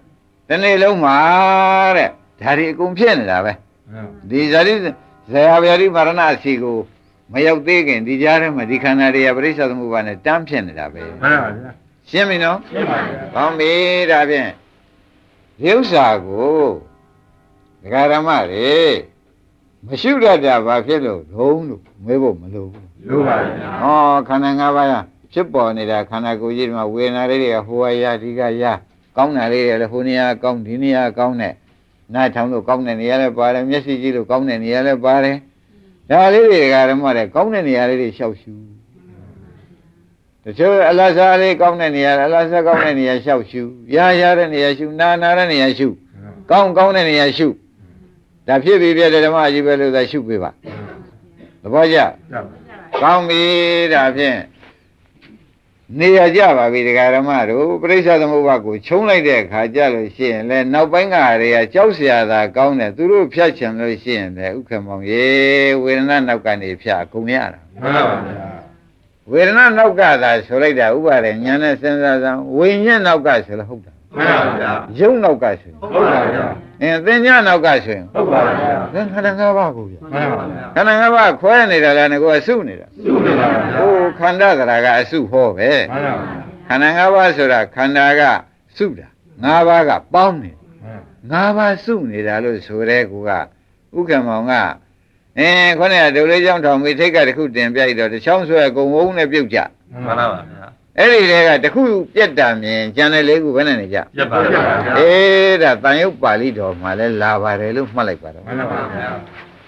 တဲ့ဒါတွေအကုန်ဖြစ်နေတာပဲဒီဇာတိဇရာဗျာတိမရဏအစီကိုမရောက်သေးခင်ဒီကြားထဲမှာဒီခန္ဓာတွေကပရိစ္ဆေသမုပ္ပါဒ်နဲ့တန်းဖြစ်နေတာပဲမှန်ပါဗျာရှင်းပြီနော်ရှင်းပါဗျာကောင်းပြီဒါဖြင့်ဒီဥစ္စာကိုဒကာဓမ္မတွေမရှုတတ်တာဘာဖြစ်လို့လုံးလို့မေးဖို့မလိုဘူးလိုပါဗျာဟောခန္ဓာ၅ပါးဖြစ်ပေါ်နေတာခန္ဓာကိုယ်ကြီးမှာဝေဒနာလေးတွေကဟိုရဒီကရကောင်းတာလေးတွေလည်းဟိုနေရာကောင်းဒီနေရာကောင်းတဲ့နားထောင်လို့ကောင်းတဲ့နေရာလည်းပါတယ်မျက်စိကြည့်လို့ကောင်းတဲ့နေရာလည်းပါတယ်ဒါလေးတွေကဓမ္မတွေကောင်းတဲ့နေရာလေးတွေလျှောက်ရှုတချို့အလတ်စားလေးကောင်းတဲ့နေရာအလတ်စားကောင်းတဲ့နေရာလျှောက်ရှုရတဲ့နေရာရှုနာတဲ့နေရာရှုကောင်းတဲ့နေရာရှုဒါဖြစ်ပြီးပြတဲ့ဓမ္မကြီးပဲလို့သာရှုပေးပါသဘောကျကောင်းပြီဒါဖြင့်နေရကြပါပြီဒကာဓမ္မတို့ပရိစ္ဆေသမုပ္ပါဒ်ကိုခြုံလိုက်တဲ့အခါကြလို့ရှိရင်လဲနောက်ပိုင်းကတွေကကြောက်เสียတာကောင်းတယ်သူတို့ဖြတ်ချင်လို့ရှိရင်လည်းဥက္ကမောင်ရေဝေဒနာနောက်ကနေဖြတ်ကုန်ရတာမှန်ပါဗျာဝေဒနာနောက်ကသာဆိုလိုက်တာဥပါဒေဉာဏ်နဲ့စဉ်းစားစမ်းဝိညာဉ်နောက်ကဆိုလို့ဟုတ်တာမှန်ပါဗျာယုံနောက်ကဆိုဟုတ်ပါဗျာသင်္ညာနောက်ကဆိုရင်ဟုတ်ပါဗျာခန္ဓာ၅ပါးကိုဗျာမှန်ပါဗျာခန္ဓာ၅ပါးခွဲနေတာလားကိုယ်ကစုနေတာစုနေတာဗျာဟိုခန္ဓာသရာကအစုဟောပဲမှန်ပါဗျာခန္ဓာ၅ပါးဆိုတာခန္ဓာကစုတာ၅ပါးကပေါင်းနေ၅ပါးစုနေတာလို့ဆိုတဲ့ကူကဥက္ကမောင်ကခေါင်းကဒုလေးချောင်းထောင်ပြီးထိတ်ကတခုတင်ပြလိုက်တော့တစ်ချောင်းဆွဲကုံဝုန်းနဲ့ပြုတ်ကြမှန်ပါဗျာအဲ့ဒီတွေကတခုပြက်တာမြင်ကျန်တဲ့လေးခုဘယ်နဲ့နေကြပြက်ပါဗျာဒါတန်ရုပ်ပါဠိတော်မှာလဲလာပါတယ်လို့မှတ်လိုက်ပါတော့မှန်ပါဗျာ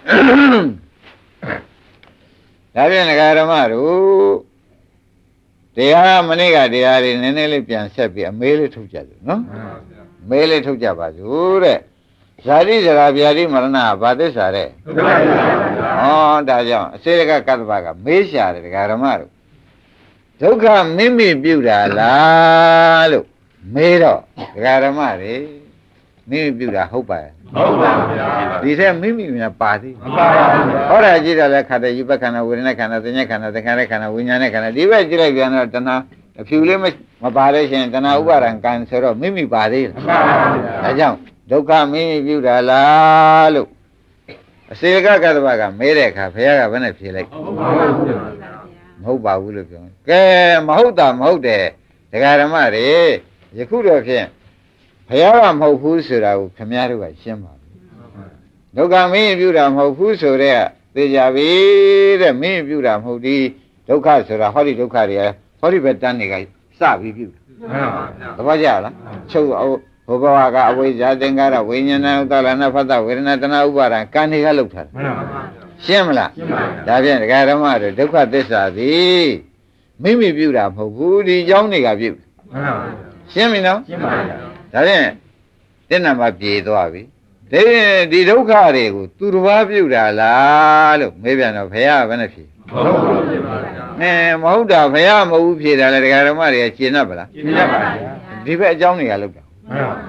ဒါဖြင့်ဒကာဓမ္မတို့တရားမနေ့ကတရားတွေနည်းနည်းလေးပြန်ဆက်ပြီးအမေးလေးထုတ်ကြတယ်နော်မေးလေးထုတ်ကြပါစို့တဲ့ဇာတိဇရာဗျာတိမရဏဘာသစ္စာတဲ့ဟုတ်ပါဗျာဟောဒါကြောင့်အစေကကတ္တဗကမေးရှာတယ်ဒကာဓမ္မတို့ဒုက္ခမိမိပြုတာလားလို့မေးတော့ဒကာဓမ္မတွေမိမိပြုတာဟုတ်ပါရဲ့ဟုတ်ပါဗျာဒီထက်မိမိများပါသေးမပါပါဘူးဟောတာကြည့်တော့လည်းခန္ဓာယူပခန္ဓာဝေဒနာခန္ဓာသင်္ညခန္ဓာသင်္ခါရခန္ဓာဝိညာဉ်ခန္ဓာဒီဘက်ကြည့်လိုက်ပြန်တော့တဏှာအဖြူလေးမပါလို့ရှိရင်တဏှာဥပါဒံကံဆိုတော့မိမိပါသေးလားမပါပါဘူးဒါကြောင့်ဒုက္ခမိမိပြုတာလားလို့အစေကကတ္တဗကမေးတဲ့အခါဘုရားကဘယ်နဲ့ဖြေလိုက်မဟုတ်ပါဘူးလို့ပြောကဲမဟုတ်တာမဟုတ်တယ်ဒကာဓမ္မတွေယခုတော့ဖြင့်ဘုရားကမဟုတ်ဘူးဆိုတာကိုခင်ဗျားတို့ကရှင်းပါပြီဒုက္ခမင်းပြုတာမဟုတ်ဘူးဆိုတော့သိကြပြီတဲ့မင်းပြုတာမဟုတ်ဒီဒုက္ခဆိုတာဟောဒီဒုက္ခတွေဟောဒီပဲတန်းတွေကစပြီးပြုသဘောကျလားချုပ်ဘုဘဝကအဝိဇ္ဇာသင်္ကာရဝိညာဏဥဒ္ဒလနာဖတ်တဝေဒနာတဏှာဥပါဒံကံတွေကလောက်ထားတယ်ရှင်းမလားဒါဖြင့်ဒကာဓမ္မတို့ဒုက္ခသစ္စာသည်မိမိပြုတာမဟုတ်ဘူးဒီเจ้าတွေကပြုရှင်းပြီနော်ရှင်းပါပြီဒါဖြင့်တဲ့နာမှာပြေသွားပြီဒီဒုက္ခတွေကိုသူတစ်ပါးပြုတာလားလို့မေးပြန်တော့ဘုရားကဘယ်နဲ့ဖြေမဟုတ်ပါဘူးပါဗျာမဟုတ်တာဘုရားမဟုတ်ဘူးဖြေတာလေဒကာဓမ္မတွေကရှင်းတတ်ပါလားရှင်းတတ်ပါဗျာဒီဘက်အကြောင်းတွေကလောက်တာဘ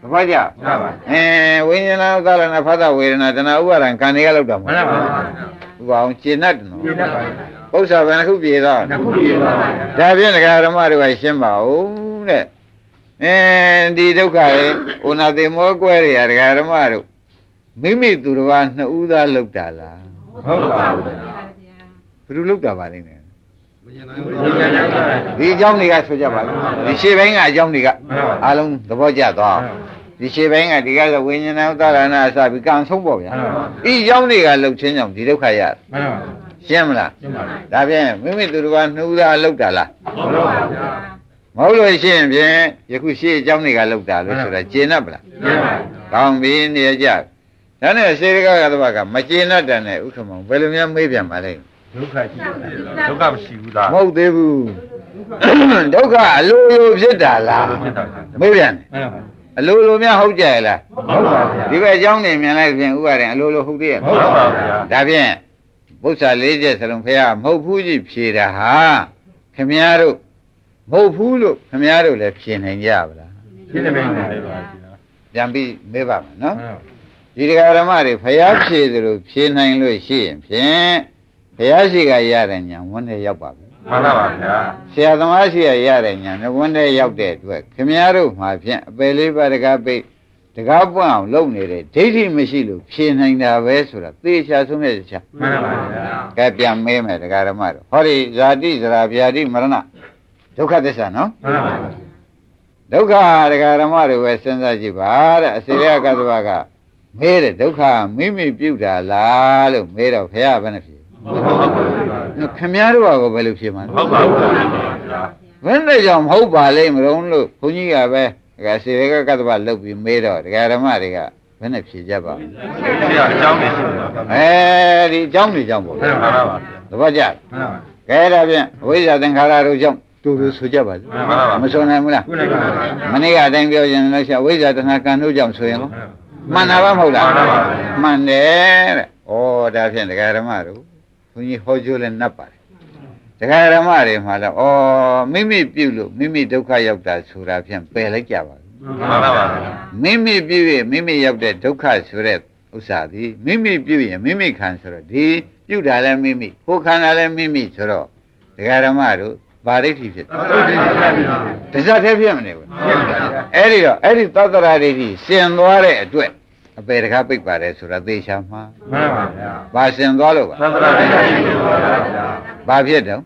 ဘာကြဝိညာဏသာလနာဖသဝေဒနာတဏှာဥပါဒံကံတွေကလောက်တာမဟုတ်ဘူးဘာအောင်ရှင်းတတ်တယ်နော်ပု္ပ္ပာဘယ်နှခုပြေတော့ဒါဖြင့်ဒကာဓမ္မတွေကရှင်းပါဦးတဲ့ဒီဒုက္ခရဲ့ဥနာတိမောကွဲတွေဒကာဓမ္မတို့မိမိသူတော်ဘာနှစ်ဦးသားလောက်တာလားဟုတ်ပါဘူးဘယ်လိုလောက်တာပါလိမ့်မယ်ဒီအကြောင်းတွေကဆိုကြပါလားဒီရှေ့ဘိုင်းကအကြောင်းတွေကအားလုံးသဘောကျသွားဒီရှေ့ဘိုင်းကဒီကဆိုဝိညာဏဥဒ္ဒရဏအစပြီးကံဆုံးပေါ့ဗျာဒီအကြောင်းတွေကလှုပ်ချင်းကြောင့်ဒီဒုက္ခရရှင်းမလားဒါဖြင့်မိမိသူတော်ဘာနှူးသားလှုပ်တာလားမဟုတ်လို့ရှင်းဖြင့်ယခုရှေ့အကြောင်းတွေကလှုပ်တာလို့ဆိုတာကျေနပ်ပလားကောင်းပြီနေရကြဒါနဲ့စေရကကတော့ကမကျေနပ်တဲ့နဲ့ဥက္ကမောင်ဘယ်လိုများမေးပြန်ပါလဲဒုက္ခရှိတယ်ဒုက္ခမရှိဘူးလားမဟုတ်သေးဘူးဒုက္ခအလိုလိုဖြစ်တာလားမေးပြန်တယ်အလိုလိုများဟုတ်ကြရဲ့လားဟုတ်ပါဗျာဒီဘက်အကြောင်းနေမြင်လိုက်ဖြင့်ဥပါရင်အလိုလိုဟုတ်သေးရဲ့ဟုတ်ပါဗျာဒါဖြင့်ဘုရား၄ချက်စလုံးဖះမဟုတ်ဘူးကြီးဖြေတာဟာခမည်းတော်မဟုတ်ဘူးလို့ခမည်းတော်လည်းဖြေနိုင်ကြပါလားဖြေနိုင်ပါဗျာပြန်ပြီးမေးပါမယ်နော်ဒီတရားဓမ္မတွေဖះဖြေသလိုဖြေနိုင်လို့ရှိရင်ဖြင့်ဘုရားရှိခိုးရတဲ့ညာဝန်းထဲရောက်ပါပြီမှန်ပါပါဗျာဆရာသမားရှိရတဲ့ညာဝန်းထဲရောက်တဲ့အတွက်ခင်ဗျားတို့မှာဖြင့်အပယ်လေးပါးတကားပိတ်တကားပွင့်အောင်လုပ်နေတဲ့ဒိဋ္ဌိမရှိလို့ဖြေနိုင်တာပဲဆိုတာသေချာဆုံးတဲ့ချာမှန်ပါပါဗျာကဲပြန်မေးမယ်တရားဓမ္မတို့ဟောဒီဇာတိဇရာဗျာတိမရဏဒုက္ခသစ္စာနော်မှန်ပါပါဒုက္ခတရားဓမ္မတွေပဲစဉ်းစားကြည့်ပါတဲ့အစေရကသဘာကမေးတဲ့ဒုက္ခမိမိပြုတာလားလို့မေးတော့ဘုရားဘယ်နဲ့ဖြေခင်ဗျားတို့ကဘယ်လိုဖြေမှာလဲဟုတ်ပါဘူးဘယ်နဲ့ကြောင့်မဟုတ်ပါလိမ့်မလို့လို့ဘုန်းကြီးကပဲဒါစေရကကတ္တဗလုတ်ပြီးမေးတော့ဒကာဓမ္မတွေကဘယ်နဲ့ဖြေကြပါဆရာအကြောင်းနေရှိတယ်ဒီအကြောင်းတွေကြောင့်ပေါ့မှန်ပါပါသဘောကျကဲဒါဖြင့်အဝိဇ္ဇာသင်္ခါရတို့ကြောင့်တူတူဆိုကြပါစို့မဆိုနိုင်ဘူးလားမနေ့ကအတိုင်းပြောရင်လည်းရှာအဝိဇ္ဇာတဏှာကံတို့ကြောင့်ဆိုရင်မှန်တာပါမဟုတ်လားမှန်တယ်တဲ့ဩဒါဖြင့်ဒကာဓမ္မတို့ဘုန်းကြီးဟောပြောလဲနှပ်ပါတယ်ဒကာဓမ္မတွေမှာလဲဩမိမိပြုလို့မိမိဒုက္ခရောက်တာဆိုတာဖြင့်ပယ်လိုက်ကြပါမှန်ပါပါမိမိပြုရင်မိမိရောက်တဲ့ဒုက္ခဆိုတဲ့ဥစ္စာသည်မိမိပြုရင်မိမိခံဆိုတော့ဒီပြုတာလည်းမိမိကိုယ်ခန္ဓာလည်းမိမိဆိုတော့ဒကာဓမ္မတို့ဗာဒိဋ္ဌိဖြစ်တစ္ဆတ်သေးဖြစ်မနေဘူးအဲ့ဒီတော့အဲ့ဒီသတ္တရာဒိဋ္ဌိရှင်သွားတဲ့အတွက်အပေတကားပိတ်ပါတယ်ဆိုတာသေချာမှာမှန်ပါဗျာဘာရှင်သွားလို့ပါသတ္တရာဒိဋ္ဌိရှင်သွားပါဗျာဘာဖြစ်တော့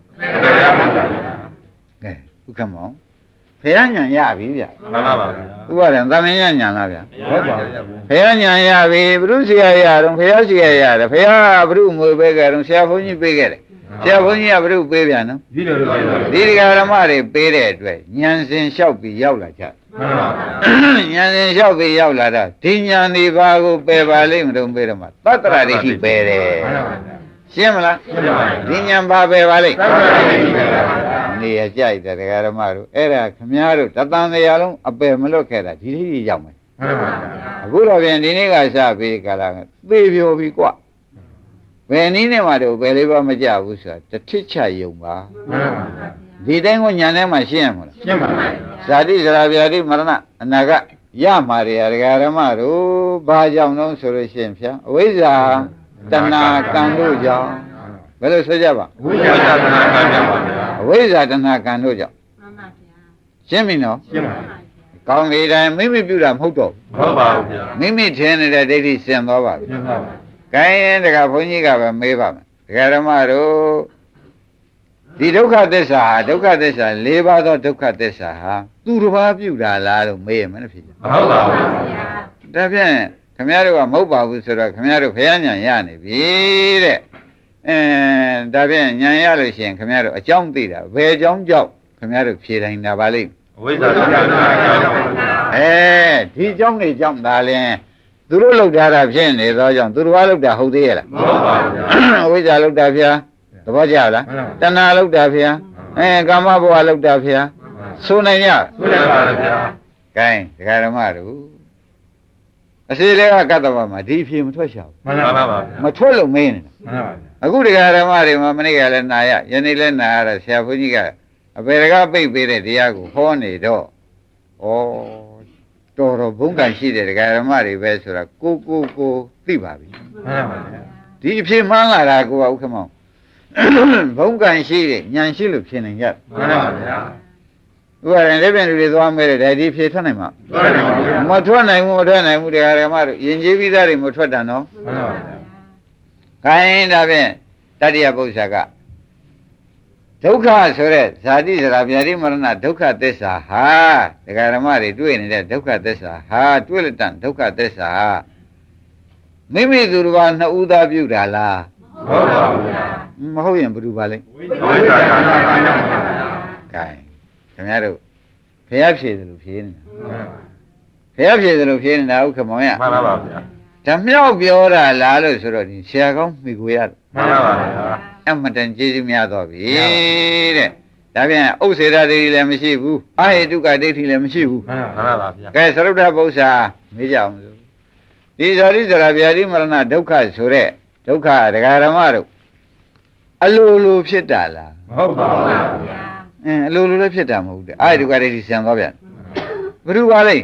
ကဲဥက္ကမောင်ဖះညာရပြီဗျာမှန်ပါပါဗျာဥပါဒံသမဉ္ဇညာလားဗျာဟုတ်ပါဖះညာရပြီဘုရုဆရာရတော့ဖះရှိရရတယ်ဖះဘုရုငွေပေးကြတော့ဆရာဘုန်းကြီးပေးခဲ့တယ်ဆရာဘုန်းကြီးကဘုရုပေးပြန်နော်ဒီလိုလိုဒီဓမ္မတွေပေးတဲ့အတွက်ဉာဏ်စဉ်လျှောက်ပြီးရောက်လာကြမှန်ပါဉာဏ်စဉ်လျှောက်ပြီးရောက်လာတာဒီဉာဏ်ဒီဘာကိုပယ်ပါလိမ့်မလို့ပေးတော့မှသတ္တရာဒိဋ္ဌိပယ်တယ်မှန်ပါရှင်းမလားရှင်းပါပြီဒီဉာဏ်ဘာပယ်ပါလိမ့်သတ္တရာဒိဋ္ဌိပယ်ပါနေရကြိုက်တယ်ဓမ္မတို့အဲ့ဒါခမည်းတော်တသံတရားလုံးအပယ်မလွတ်ခဲ့တာဒီဒိဋ္ဌိရောက်မယ်မှန်ပါအခုတော့ပြန်ဒီနေ့ကစပြီးကြလာသေပြိုပြီကွာဘယ်နည်းနဲ့မှတော့ဘယ်လေးပါမကြဘူးဆိုတာတထစ်ချယုံပါမှန်ပါဒီတိုင်းကိုညာထဲမှာရှင်းရမလားရှင်းပါပါဇာတိဇရာဗျာတိမရဏအနာကရမှာတွေဓမ္မတို့ဘာကြောင့်တော့ဆိုလို့ရှင်းဖြာအဝိဇ္ဇာတဏှာကံတို့ကြောင့်ဘယ်လိုဆိုကြပါအဝိဇ္ဇာတဏှာကံကြောင့်ပါဗျာအဝိဇ္ဇာတဏှာကံတို့ကြောင့်မှန်ပါဗျာရှင်းပြီနော်ရှင်းပါကောင်းပြီတိုင်းမိမိပြုတာမဟုတ်တော့ဟုတ်ပါဘူးဗျာမိမိထင်နေတဲ့ဒိဋ္ဌိစင်သွားပါပြီရှင်းပါပါကိုင်းတကဘုန်းကြီးကပဲမေးပါမယ်ဒကာဓမ္မတို့ဒီဒုက္ခသစ္စာဟာဒုက္ခသစ္စာ၄ပါးသောဒုက္ခသစ္စာဟာသူတစ်ပါးပြုတာလားလို့မေးရမယ်ဖြစ်တယ်ဟုတ်ပါဘူးဒါဖြင့်ခင်ဗျားတို့ကမဟုတ်ပါဘူးဆိုတော့ခင်ဗျားတို့ဖះညာရနေပြီတဲ့ဒါဖြင့်ညာရလို့ရှိရင်ခင်ဗျားတို့အကြောင်းသိတာဘယ်အကြောင်းကြောင့်ခင်ဗျားတို့ဖြေတိုင်းတာပါလိမ့်အဝိဇ္ဇာတဏှာကံကြောင့်ဒီအကြောင်းတွေကြောင့်ဒါလင်းသူတို့လောက်ထားတာဖြစ်နေသောကြောင့်သူတို့ကလောက်တာဟုတ်သေးရဲ့လားမဟုတ်ပါဘူးအဝိဇ္ဇာလောက်တာဗျာသဘောကျလားတဏှာလောက်တာဗျာကာမဘဝလောက်တာဗျာဆိုနိုင်ရဆိုနိုင်ပါဗျာ gain ဒကာဓမ္မတို့အစီလေးကကတ္တဗမှာဒီအဖြေမထွက်ရှာဘူးမှန်ပါပါမထွက်လို့မင်းနေတာမှန်ပါအခုဒကာဓမ္မတွေမှာမနေ့ကလည်းနာရယနေ့လည်းနာရတော့ဆရာဘုန်းကြီးကအပေတကားပိတ်ပေးတဲ့တရားကိုဟောနေတော့ဩတော်တော်ဘုံကံရှိတဲ့ဒကာရမတွေပဲဆိုတာကိုသိပါပြီမှန်ပါဗျာဒီအဖြစ်မှန်းလာတာကိုကဥက္ကမောင်ဘုံကံရှိတဲ့ဉာဏ်ရှိလို့ဖြစ်နေကြမှန်ပါဗျာဥပါရင်လည်းပြန်လူတွေသွားမဲတဲ့ဒီဖြစ်ထွက်နိုင်မှာမှန်ပါဗျာမထွက်နိုင်ဘူးမထွက်နိုင်ဘူးဒကာရမတို့ယဉ်ကျေးပြီးသားတွေမထွက်တာနော်မှန်ပါဗျာခိုင်းဒါဖြင့်တတ္တိယပု္ပ္ပာကဒုက္ခဆိုတဲ့ဇာတိဇရာဗျာတိမရဏဒုက္ခသစ္စာဟာဒကာရမတွေတွေ့နေတဲ့ဒုက္ခသစ္စာဟာတွေ့လက်တန်ဒုက္ခသစ္စာမိမိသူတစ်ပါးနှစ်ဦးသားပြုတာလားဟုတ်ပါဗျာမဟုတ်ရင်ဘယ်သူပါလဲဝိဇ္ဇာကနာပါဗျာခိုင်းခင်ဗျားတို့ဖျားဖြေတယ်လို့ဖြေနေတာဖျားဖြေတယ်လို့ဖြေနေတာဥက္ကမောင်ရမှန်ပါဗျာဓမြောက်ပြောတာလားလို့ဆိုတော့ဒီဆရာကောင်းမိကိုရတယ်မှန်ပါဗျာအမှန်တန်ကျေးဇူးများတော့ပြီတဲ့ဒါပြန်ဥစ္စေရဒိဋ္ဌိလည်းမရှိဘူးအာဟိတုကဒိဋ္ဌိလည်းမရှိဘူးမှန်ပါဗျာကဲသရုပ်ထပု္ပ္ပာမေးကြအောင်စို့ဒီဇာတိဇရာဗျာတိမရဏဒုက္ခဆိုတဲ့ဒုက္ခဒကာရမတို့အလိုလိုဖြစ်တာလားမဟုတ်ပါဘူးဗျာအလိုလိုလည်းဖြစ်တာမဟုတ်ဘူးအာဟိတုကဒိဋ္ဌိဆံသွားပြန်ဘယ်သူပါလဲ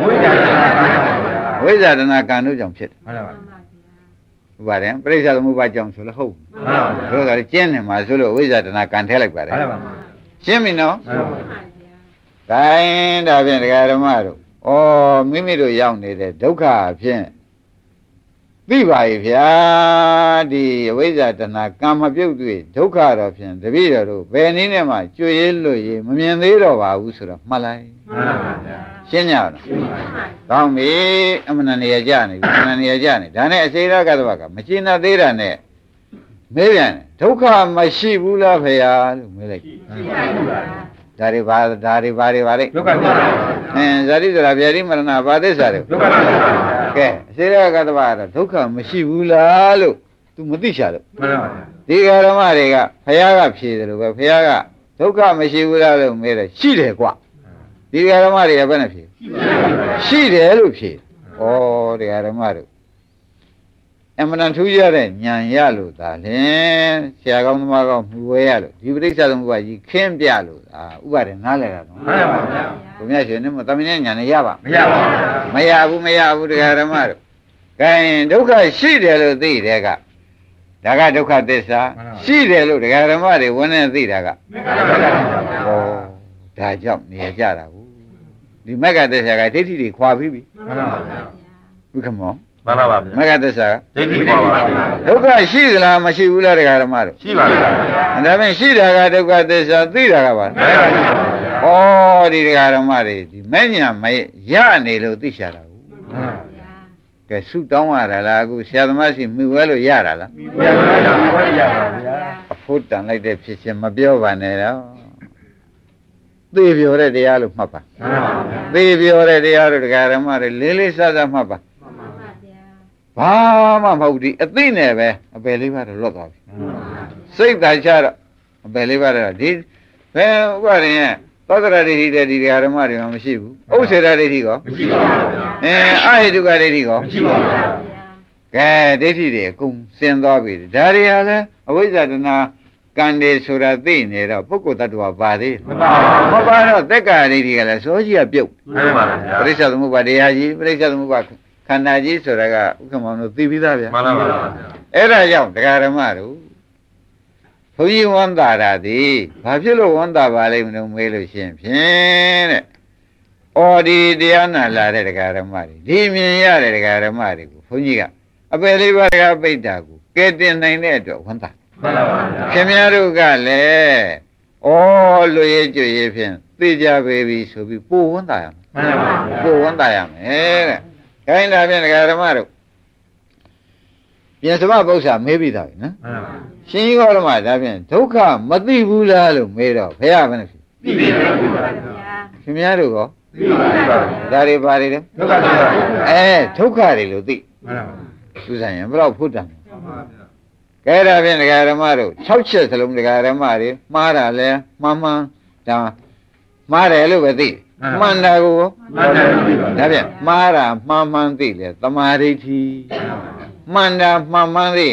ဝိဇ္ဇာကနာပါဗျာဝိဇ္ဇာတနာကံတို့ကြောင့်ဖြစ်တယ်မှန်ပါဗျာဟုတ်ပါတယ်ပြိဿသမုပ္ပါကြောင့်ဆိုလို့ဟုတ်မှန်ပါဗျာတို့ကလည်းကျင်းနေမှာဆိုလို့ဝိဇ္ဇာတနာကံထဲလိုက်ပါတယ်မှန်ပါဗျာရှင်းပြီနော်မှန်ပါဗျာဂိုင်းဒါဖြင့်ဒကာဓမ္မတို့ဩမိမိတို့ရောက်နေတဲ့ဒုက္ခဖြင့်သိပါရဲ့ဗျာဒီအဝိဇ္ဇာတဏကံမပြုတ်တွေ့ဒုက္ခတော့ဖြင့်တပည့်တော်တို့ဘယ်နည်းနဲ့မှကြွေရလွတ်ရမမြင်သေးတော့ပါဘူးဆိုတော့မှတ်လိုက်မှန်ပါဗျာရှင်းကြလားရှင်းပါဗျာကောင်းပြီအမှန်နေရကြနေပြီအမှန်နေရကြနေဒါနဲ့အစေရကတ္တဝကမရှင်းသေးတာနဲ့မေးပြန်ဒုက္ခမရှိဘူးလားဖေယာလို့မေးလိုက်ရှိပါဗျာဒါတွေပါလေဒုက္ခသစ္စာပါဗျာဇာတိဇရာဗျာတိမရဏဘာသစ္စာတွေဒုက္ခသစ္စာပါဗျာကဲအစေရကတ္တဝကတော့ဒုက္ခမရှိဘူးလားလို့ तू မသိချလို့မှန်ပါဗျာဒီဃာရမတွေကဖယားကဖြေတယ်လို့ပဲဖယားကဒုက္ခမရှိဘူးလားလို့မေးတယ်ရှိတယ်ကွဒီဃာရမတွေကဘယ်နဲ့ဖြေရှိတယ်လို့ဖြေဩဒီဃာရမတို့အမှန်တန်ထူးရတဲ့ဉာဏ်ရလို့သာလင်ဆရာကောင်းသမားကောင်းမှုဝဲရလို့ဒီပဋိစ္စသမုပ္ပါကြီးခင်းပြလို့သာဥပါဒေနားလဲတာနော်မှန်ပါဗျာဘုရားရှင်နဲ့မသမီးနဲ့ညာနဲ့ရပါမရပါဘူးဗျာမရဘူးတရားဓမ္မတို့ကဲဒုက္ခရှိတယ်လို့သိတဲ့ကဒါကဒုက္ခသစ္စာရှိတယ်လို့တရားဓမ္မတွေဝန်းနေသိတာကမက္ခသစ္စာပါဗျာဩဒါကြောင့်နေကြတာဘူးဒီမက္ခသစ္စာကဒိဋ္ဌိတွေခွာပြီးပြီမှန်ပါဗျာဘုခမောမှန်ပါဗျာမက္ခသစ္စာကဒိဋ္ဌိပါပါဗျာဒုက္ခရှိသလားမရှိဘူးလားတရားဓမ္မတို့ရှိပါဗျာဒါဖြင့်ရှိတာကဒုက္ခသစ္စာသိတာကပါမက္ခသစ္စာပါဗျာဩဒီတရားဓမ္မတွေဒီမဲ့ညာမရနေလို့သိချတာဘူးမှန်ပါဗျာကဲဆုတောင်းရတာလားအခုဆရာသမားရှိမိဝဲလို့ရတာလားဘယ်လိုလဲဘယ်ရပါဗျာအဖို့တန်လိုက်တဲ့ဖြစ်ချင်းမပြောပါနဲ့တော့သေပြောတဲ့တရားလို့မှတ်ပါမှန်ပါဗျာသေပြောတဲ့တရားတို့တရားဓမ္မတွေလေးလေးစားစားမှတ်ပါဘာမှမဟုတ်ဒီအသိနဲ့ပဲအပယ်လေးပါတော့လွတ်သွားပြီစိတ်သာချတော့အပယ်လေးပါတော့ဒီဘယ်ဥပါရင်ရဲ့သောတရဒိဋ္ဌိတဲ့ဒီတရားဓမ္မတွေမှမရှိဘူးဥစ္စေရဒိဋ္ဌိကောမရှိပါဘူးဗျာအာဟိတုကဒိဋ္ဌိကောမရှိပါဘူးဗျာကဲဒိဋ္ဌိတွေအကုန်စင်သွားပြီဒါတွေဟာလဲအဝိဇ္ဇာတဏကံတွေဆိုတာသိနေတော့ပုဂ္ဂိုလ်တ attva ပါသေးမပါဘူးမပါတော့သက္ကာဒိဋ္ဌိကလည်းစောကြီးကပြုတ်မှန်ပါဗျာပရိစ္ဆေသမုပ္ပါတရားကြီးပရိစ္ဆေသမုပ္ပါခန္ဓာကြီးဆိုတာကဥက္ကမောင်တို့သိပြီးသားဗျာမှန်ပါဗျာအဲ့ဒါကြောင့်တရားဓမ္မတို့ဘုန်းကြီးဝန္တာတာသည်ဘာဖြစ်လို့ဝန္တာပါလိမ့်မလို့မေးလို့ရှိရင်ဖြင့်တဲ့။အော်ဒီတရားနာလာတဲ့တရားဓမ္မတွေဒီမြင်ရတဲ့တရားဓမ္မတွေကိုဘုန်းကြီးကအပယ်လေးပါးကပိတ်တာကိုကဲတင်နိုင်တဲ့အတွက်ဝန္တာမှန်ပါဗျာခင်ဗျားတို့ကလည်းဩလွေကြွေဖြင့်သိကြပေပြီဆိုပြီးပို့ဝန္တာရမယ်မှန်ပါဗျာပို့ဝန္တာရမယ်တဲ့။ခိုင်းတာဖြင့်တရားဓမ္မတို့ပြင်စမပု္ပ္ပာမေးပြီးသားပြီနော်မှန်ပါရှင်ကြီးကောဓမဒါဖြင့်ဒုက္ခမသိဘူးလားလို့မေးတော့ဘုရားဘယ်နဲ့ဖြစ်သိပြီဗျာခင်ဗျားတို့ကောသိပါပါဒါတွေပါတွေလဲဒုက္ခသစ္စာဒုက္ခတွေလို့သိမှန်ပါသူဆိုင်ရင်ဘယ်တော့ဖုတ်တယ်မှန်ပါဗျာကဲဒါဖြင့်ဒကာဓမ္မတို့6ချက်စလုံးဒကာဓမ္မတွေမှားတာလဲမှန်မှန်ဒါမှားတယ်လို့ပဲသိမှန်တာကိုမှန်တယ်သိပါဒါဖြင့်မှားတာမှန်မှန်သိလေသမာဓိဋ္ဌိမှန်တာမှန်မှန်သိရင်မှ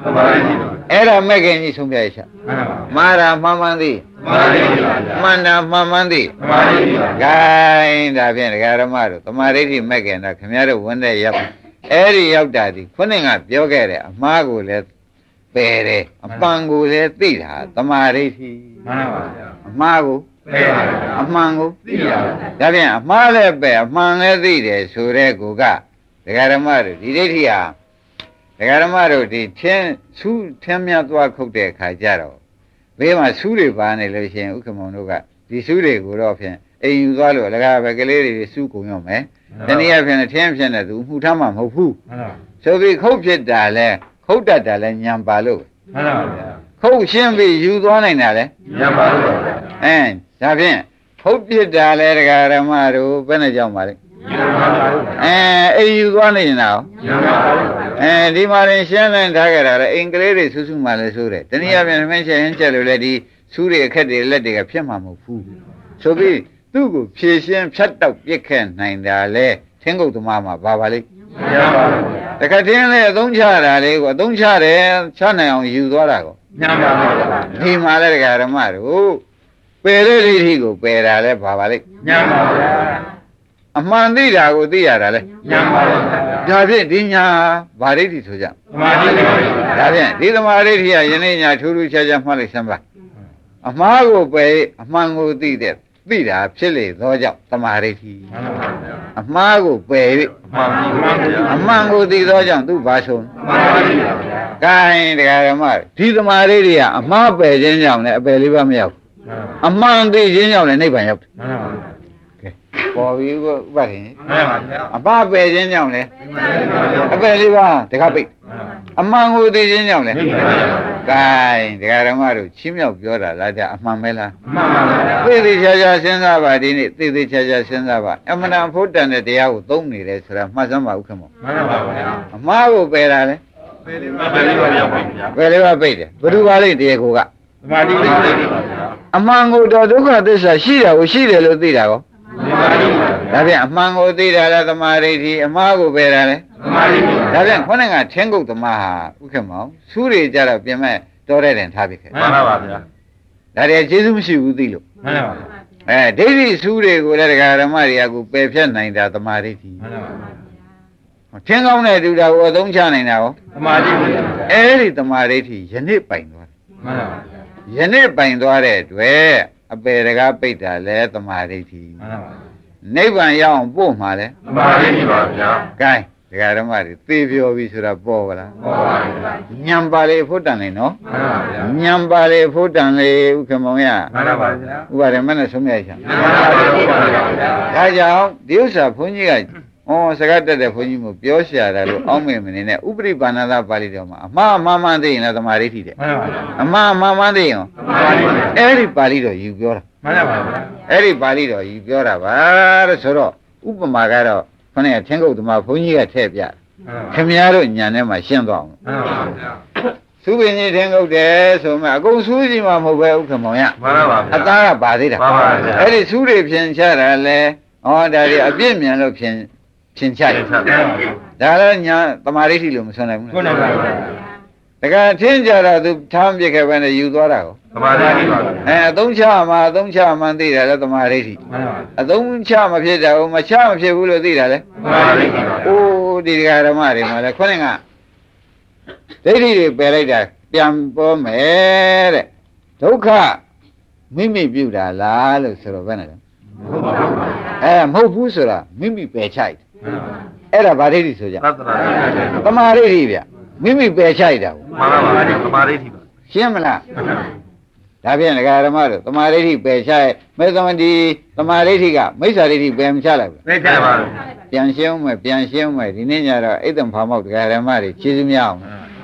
အဲ့ဒါမဲ့ခင်ကြီးဆုံးဖြတ်ရချက်မာရာမှန်မှန်သည်မှန်တာမှန်မှန်သည်ဂိုင်းဒါဖြင့်ဒကာရမတို့သမာဓိဋ္ဌိမဲ့ခင်တော့ခင်ဗျားတို့ဝန်တဲ့ရောက်အဲ့ဒီရောက်တာဒီခုနကပြောခဲ့တဲ့အမှားကိုလည်းပယ်တယ်အပန်ကိုလည်းသိတာသမာဓိဋ္ဌိမှန်ပါဗျာအမှားကိုပယ်ပါအမှန်ကိုသိတာဒါဖြင့်အမှားလည်းပယ်အမှန်လည်းသိတယ်ဆိုတဲ့ကိုကဒကာရမတို့ဒီဒိဋ္ဌိဟာဒကာရမတို့ဒီထင်းမြတ်သွားခုတ်တဲ့အခါကျတော့ဘေးမှာဆူးတွေပါနေလို့ရှိရင်ဥက္ကမောင်တို့ကဒီဆူးတွေကိုတော့ဖြင့်အိမ်ယူသွားလို့ဒကာပဲကလေးတွေဆူးကုန်ရောမယ်တနည်းအားဖြင့်ထင်းဖြစ်နေသူမှုထားမှာမဟုတ်ဘူးဆိုပြီးခုတ်ဖြစ်တာလဲခုတ်တတ်တာလဲညံပါလို့မှန်ပါဗျာခုတ်ရှင်းပြီးယူသွားနိုင်တာလဲညံပါလို့ဒါဖြင့်ခုတ်ဖြစ်တာလဲဒကာရမတို့ဘယ်နဲ့ကြောက်ပါလဲအိမ်ယူသွားနိုင်တာဒီမှာရင်ရှင်းလင်းထားကြတာလေအင်္ဂလိပ်တွေဆူဆူမှလည်းဆိုတယ်တနည်းအားဖြင့်မင်းချက်ဟင်းချက်လို့လေဒီဆူးတွေအခက်တွေလက်တွေကဖြစ်မှာမဟုတ်ဘူးဆိုပြီးသူ့ကိုဖြည့်ရှင်းဖြတ်တောက်ပြစ်ခဲ့နိုင်တာလေထင်းကုတ်သမားမှာပါပါလိမ့်တခါတည်းလေအသုံးချတာလေကိုအသုံးချတယ်ချနိုင်အောင်ယူသွားတာကိုညာပါဘူးဒီမှာလေဒကာရမတို့ပယ်တဲ့ဒိဋ္ဌိကိုပယ်တာလေပါပါလိမ့်ညာပါဗျာအမှန်သိတာကိုသိရတာလေညာပါဗျာဒါဖြင့်ဒီညာဗာဒိဋ္ဌိဆိုကြသမာဓိပါဒါဖြင့်ဒီသမာဓိဋ္ဌိကယနေ့ညာထူးထူးခြားခြားမှတ်လိုက်စမ်းပါအမှားကိုပယ်အမှန်ကိုသိတာဖြစ်လေသောကြောင့်သမာဓိဋ္ဌိအမှားကိုပယ်၍အမှန်ကိုသိသောကြောင့်သူဘာဆုံးသမာဓိပါဗျာ gain တရားဓမ္မဒီသမာဓိတွေကအမှားပယ်ခြင်းကြောင့်လည်းအပယ်လေးပါမရောက်အမှန်သိခြင်းကြောင့်လည်းနိဗ္ဗာန်ရောက်ပေါ်ပြီးဥပဒေအပပယ်ခြင်းကြောင့်လေအပယ်လေးပါတခါပိတ်အမှန်ကိုသိခြင်းကြောင့်လေကဲဒကာဓမ္မတို့ချင်းမြောက်ပြောတာလားတဲ့အမှန်ပဲလားမှန်ပါဗျာသိသိချာချာစဉ်းစားပါဒီနေ့သိသိချာချာစဉ်းစားပါအမှန်တန်ဖို့တန်တဲ့တရားကိုသုံးနေတယ်ဆိုတာမှတ်စမ်းပါဥက္ကမောမှန်ပါဗျာအမှားကိုပယ်တာလေပယ်လေးပါဗျာပယ်လေးပါပိတ်တယ်ဘယ်သူပါလိမ့်တရားကိုကသမာဓိပါဗျာအမှန်ကိုတော့ဒုက္ခသစ္စာရှိတာကိုရှိတယ်လို့သိတာကောဒါပြန်အမှန်ကိုသိတာလားသမာဓိဋ္ဌိအမှားကိုပယ်တာလဲသမာဓိဒါပြန်ခေါင်းကထင်းကုတ်သမားဟာဥက္ကမောင်စူးတွေကြတော့ပြင်မဲ့တော်တဲ့တင်ထားပြီခဲ့မှန်ပါဗျာဒါတည်းကျေးဇူးမရှိဘူးသိလို့မှန်ပါဗျာဒိဋ္ဌိစူးတွေကိုလည်းဒကာဓမ္မတွေကကိုပယ်ဖြတ်နိုင်တာသမာဓိဋ္ဌိမှန်ပါဗျာထင်းကောင်းတဲ့တူတာကိုအသုံးချနိုင်တာရောသမာဓိအဲ့ဒီသမာဓိဋ္ဌိယနေ့ပိုင်သွားတယ်မှန်ပါဗျာယနေ့ပိုင်သွားတဲ့အတွက်အပေတကားပိတ်တာလဲသမာဓိဋ္ဌိမှန်ပါဗျာနိဗ္ဗာန်ရောက်အောင်ပို့မှာလဲသမာဓိဋ္ဌိပါဗျာ gain ဒကာဓမ္မတွေသေပြောပြီဆိုတာပေါ်ပါလားပေါ်ပါဗျာညံပါလေဖို့တန်လေနော်မှန်ပါဗျာညံပါလေဖို့တန်လေဥက္ကမောင်ရမှန်ပါဗျာဥပါရမနဲ့ဆုံးမြတ်ချင်မှန်ပါဗျာဒါကြောင့်ဒီဥစ္စာဘုန်းကြီးကစကားတက်တဲ့ဘုန်းကြီးမို့ပြောရှာတာလို့အောင်းမင်မနေနဲ့ဥပရိပါဏသပါဠိတော်မှာအမှားမှန်သိရင်လည်းသမာဓိဋ္ဌိတဲ့မှန်ပါဗျာအမှားမှန်သိရင်သမာဓိအဲ့ဒီပါဠိတော်ယူပြောတာမှန်ပါဗျာအဲ့ဒီပါဠိတော်ယူပြောတာပါတဲ့ဆိုတော့ဥပမာကတော့ခொနဲ့ထင်းကုတ်သမားဘုန်းကြီးကထည့်ပြတယ်ခင်ဗျားတို့ညာထဲမှာရှင်းသွားအောင်မှန်ပါဗျာသူပင်ကြီးထင်းကုတ်တယ်ဆိုမှအကုန်ဆူးစီမှာမဟုတ်ပဲဥက္ကမောင်ရမှန်ပါဗျာအသားကပါသေးတာမှန်ပါဗျာအဲ့ဒီဆူးတွေဖြင်ချတာလဲဒါတွေအပြည့်မြန်လို့ဖြင်ချတယ်ဒါလည်းညာသမာဓိဋ္ဌိလို့မဆွနိုင်ဘူးလားဆွနိုင်ပါဘူးတကယ်ထင်းကြတော့သူထားပြခဲ့ပဲနဲ့ယူသွားတာကိုသမာဓိဋ္ဌိပါအသုံးချမှာအသုံးချမှန်သိတာလည်းသမာဓိဋ္ဌိအသုံးချမဖြစ်တာကိုမချမဖြစ်ဘူးလို့သိတာလေသမာဓိဋ္ဌိပါအိုးဒီဓမ္မတွေမှာလည်းခေါင်းကဒိဋ္ဌိတွေပယ်လိုက်တာပြန်ပေါ်မယ်တဲ့ဒုက္ခမိမိပြုတာလားလို့ဆိုတော့ဘယ်နဲ့လဲမဟုတ်ဘူးဆိုတာမိမိပယ်ချိုက်အဲ့ဒါဗာဒိဋ္ဌိဆိုကြသမာဓိဋ္ဌိဗျမိမိပယ်ချိုက်တာမှန်ပါပါသမာဓိဋ္ဌိပါရှင်းမလားဒါဖြင့်ဒကာဓမ္မတို့သမာဓိဋ္ဌိပယ်ချိုက်မေသမတိသမာဓိဋ္ဌိကမိစ္ဆာဒိဋ္ဌိပယ်မချလိုက်ဘူးပယ်ချပါဘူးပြန်ရှင်းမယ်ဒီနေ့ညတော့အိတ်တံဖာမောက်ဒကာဓမ္မတွေခြေစည်းမရအောင်